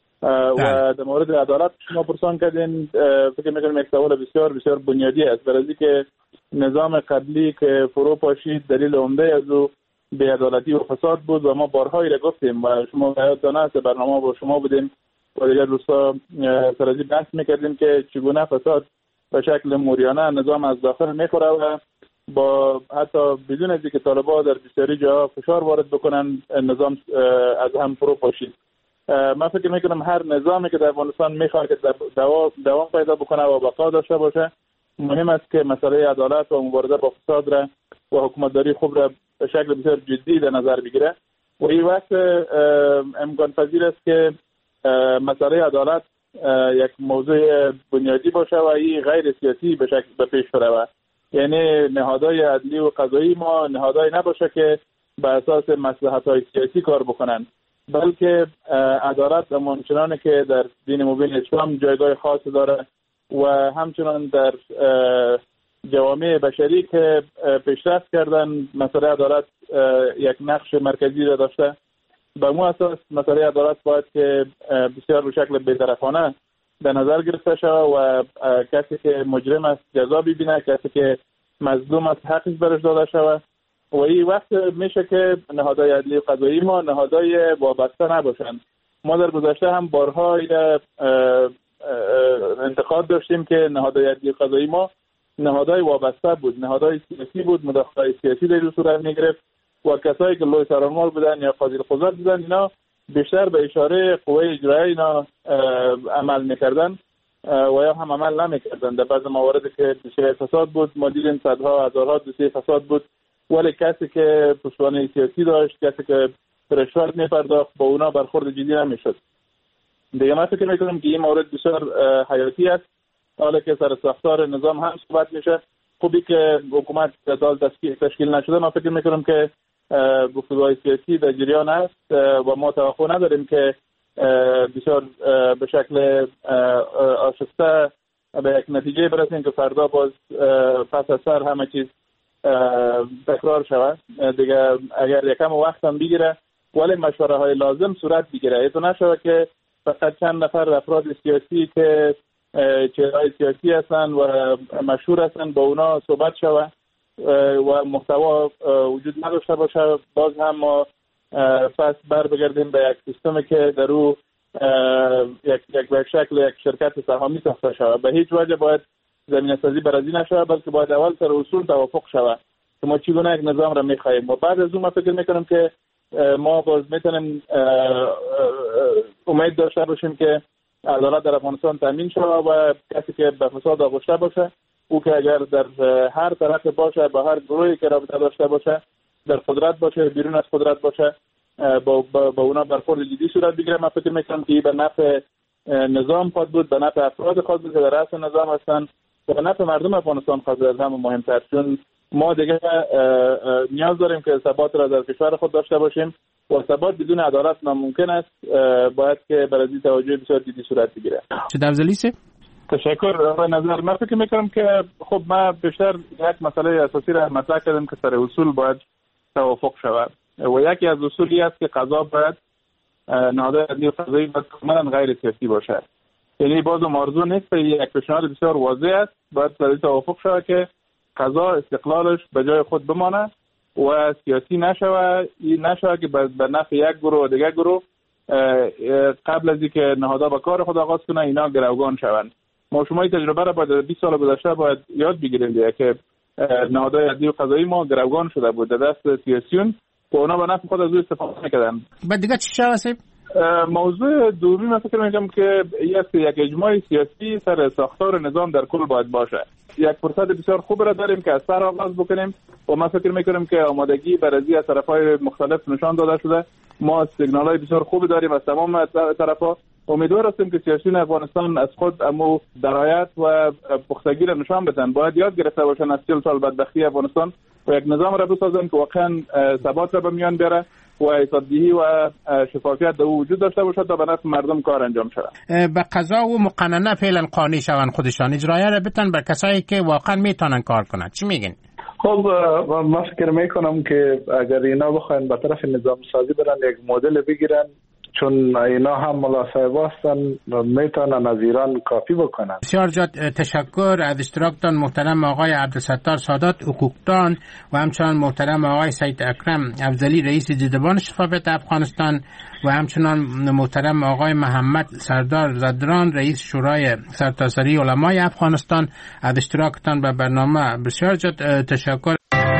و در مورد عدالت شما پرسان کردین، فکر میکنم یک سوال بسیار بسیار بنیادی است، برای که نظام قبلی که فرو پاشید دلیل عمده از او بی‌عدالتی و فساد بود و ما بارهایی را گفتیم و شما یادتان است برنامه با شما بودیم و دیگر روستا سرازی بحث میکردیم که چگونه فساد به شکل موریانه نظام از داخل میخوره و با حتی بدون از اینکه طالبان در بسیاری جاها فشار وارد بکنن نظام از هم فرو پاشید. من فکر میکنم هر نظامی که در افغانستان میخواد که دوام پیدا بکنه و بقا داشته باشه، مهم است که مسئله عدالت و مبارزه با فساد را و حکومتداری خوب را به شکل بسیار جدی در نظر بگیره و این وقت امکان پذیر است که مسئله عدالت یک موضوع بنیادی باشه و این غیر سیاسی به شکل به پیش بره. یعنی نهادهای عدلی و قضایی ما نهادهای نباشه که به اساس مصلحت‌های سیاسی کار بکنن، بلکه عدالت همچنان که در دین مبین اسلام جایگاه خاص داره و همچنان در جوامع بشری که پیشرفت کردن مسئله عدالت یک نقش مرکزی را داشته. به مو اساس مسئله عدالت باید که بسیار به شکل بی‌طرفانه به نظر گرفته شود و کسی که مجرم است جزا ببینه، کسی که مظلوم است حقش برش داده شود. و این وقت میشه که نهادهای عدلی قضایی ما نهادهای وابسته نباشند. ما در گذشته هم بارها انتقاد داشتیم که نهادهای عدلی قضایی ما نهادهای وابسته بود، نهادهای سیاسی بود، مداخله سیاسی در صورت میگرفت و کسایی که لوی سرانمال بودن یا قاضی القضات بودن اینا بیشتر به اشاره قوه اجرایی اینا عمل میکردن و یا هم عمل نمیکردن. در بعض مواردی که دوسیه فساد بود ما دیدیم صدها هزارها دوسیه فساد بود، ولی کسی که پشتوانه سیاسی داشت، کسی که رشوت میپرداخت با اونا برخورد جدی نمیشد. دیگه من فکر میکنم که این مورد بسیار حیاتی است. حالا که سر ساختار نظام هم صحبت میشه، خوبی که حکومت تشکیل نشده، من فکر میکنم که گفتگوهای سیاسی در جریان است و ما توقع نداریم که بسیار به شکل آشفته به یک نتیجه برسیم که فردا باز پس از سر همه چیز تکرار شود. دیگه اگر یکم وقت هم بگیره ولی مشوره های لازم صورت بگیره، ایتو نشود که فقط چند نفر افراد سیاسی که چهرهای سیاسی هستند و مشهور هستند با اونا صحبت شود و محتوا وجود نداشته باشه. باز هم ما پس بر بگردیم به یک سیستمی که در او یک شکل یک شرکت سهامی ساخته شود. به هیچ وجه باید زمینه سازی برازی نشود، بلکه باید اول سر اصول توافق شود که ما چگونه یک نظام را میخواهیم و بعد از اون ما فکر میکنم که ما باز میتونیم امید داشته باشیم که عدالت در افغانستان تامین شود و کسی که به فساد آغشته باشه او که اگر در هر طرف باشه، با هر گروهی که رابطه داشته باشه، در قدرت باشه بیرون از قدرت باشه، با اونا برخورد جدی صورت بگیره. من فکر میکنم که به نفع نظام خود بود، به نفع افراد خود بود که در رأس نظام هستن و به نفع مردم افغانستان خود از همه مهمتر، چون ما دیگه نیاز داریم که ثبات را در کشور خود داشته باشیم و ثبات بدون عدالت ناممکن است. باید که برای توجه بسیار جدی صورت بگیره. چه افضلی تشکر. آقای نظر، من فکر میکنم که خب ما بیشتر یک مسئله اساسی را مطرح کردیم که سر اصول باید توافق شود و یکی از اصولی است که قضا باید نهادهای عدلی قضایی باید کاملا غیر سیاسی باشد. یعنی باز آرزو نیست، یک پیشنهاد بسیار واضح است، باید سر توافق شود که قضا استقلالش به جای خود بمانه و سیاسی نشود. این نشود که به نفع یک گروه و دیگر گروه قبل از اینکه نهادها به کار خود آغاز کنه اینا گروگان شوند. ما شما این تجربه را باید 20 سال گذشته باید یاد بگیریم که نهادهای عدلی و قضایی ما گروگان شده بود در دست سیاسیون و اونا به نفع خود از او استفاده می‌کردن. بعد دیگه چی شد؟ موضوع دومی من فکر می‌کنم که یک اجماع سیاسی سر ساختار نظام در کل باید باشه. یک فرصت بسیار خوب را داریم که از سر آغاز بکنیم و من فکر می‌کنم که آمادگی برای از طرف‌های مختلف نشان داده شده. ما سیگنال‌های بسیار خوبی داریم از تمام طرف‌ها. امیدوار هستیم که سیاسیون افغانستان از خود امو درایت و پختگی را نشان بدن. باید یاد گرفته باشن از 40 سال بدبختی افغانستان و یک نظام را بسازن که واقعا ثبات را به میان بیاره و حسابدهی و شفافیت در وجود داشته باشد تا به نفع مردم کار انجام شود. به قضا و مقننه فعلا قانع شوند خودشان، اجرایه را بتن به کسایی که واقعا میتونن کار کنند. چی میگین؟ خب من فکر میکنم که اگر اینا بخواین به طرف نظام سازی برن یک مدل بگیرن، چون اینا هم ملاصاحب هستن میتونن از ایران کافی بکنن. بسیار تشکر از اشتراکتان محترم آقای عبدالستار سادات حقوقدان و همچنان محترم آقای سید اکرم افضلی رئیس دیدبان شفافیت افغانستان و همچنان محترم آقای محمد سردار زدران رئیس شورای سرتاسری علمای افغانستان از اشتراکتان به برنامه. بسیار تشکر.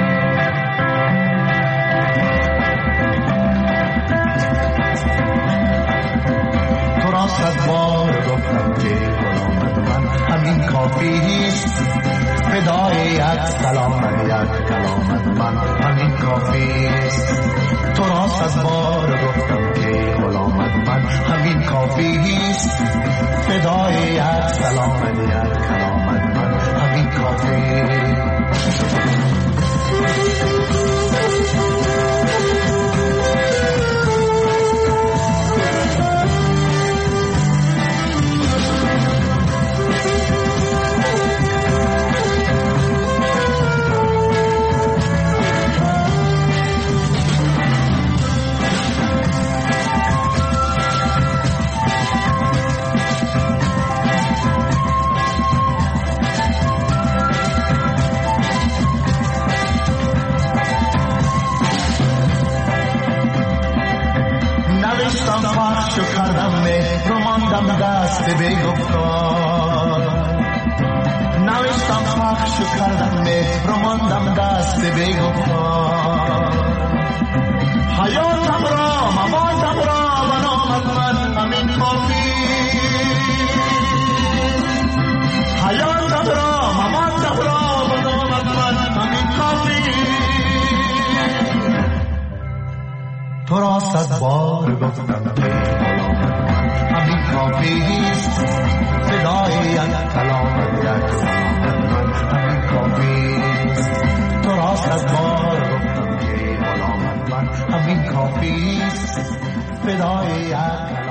فدای یک سلام یک کلام من همین کافی است. تو راست از بار گفتم که غلامت من همین کافی است. فدای یک سلام یک کلام من همین کافی ماندم دست بیگفتار نوشتم پخش و کردم مهر و ماندم دست بیگفتار حیاتم را مماتم را و نامت من همین کافی حیاتم را مماتم را و نامت من همین کافی تو را 100 بار گفتم که همین کافیست فدای یک کلام یک من همین کافیست تو را 100 بار گفتم که غلامت من همین کافیست فدای یک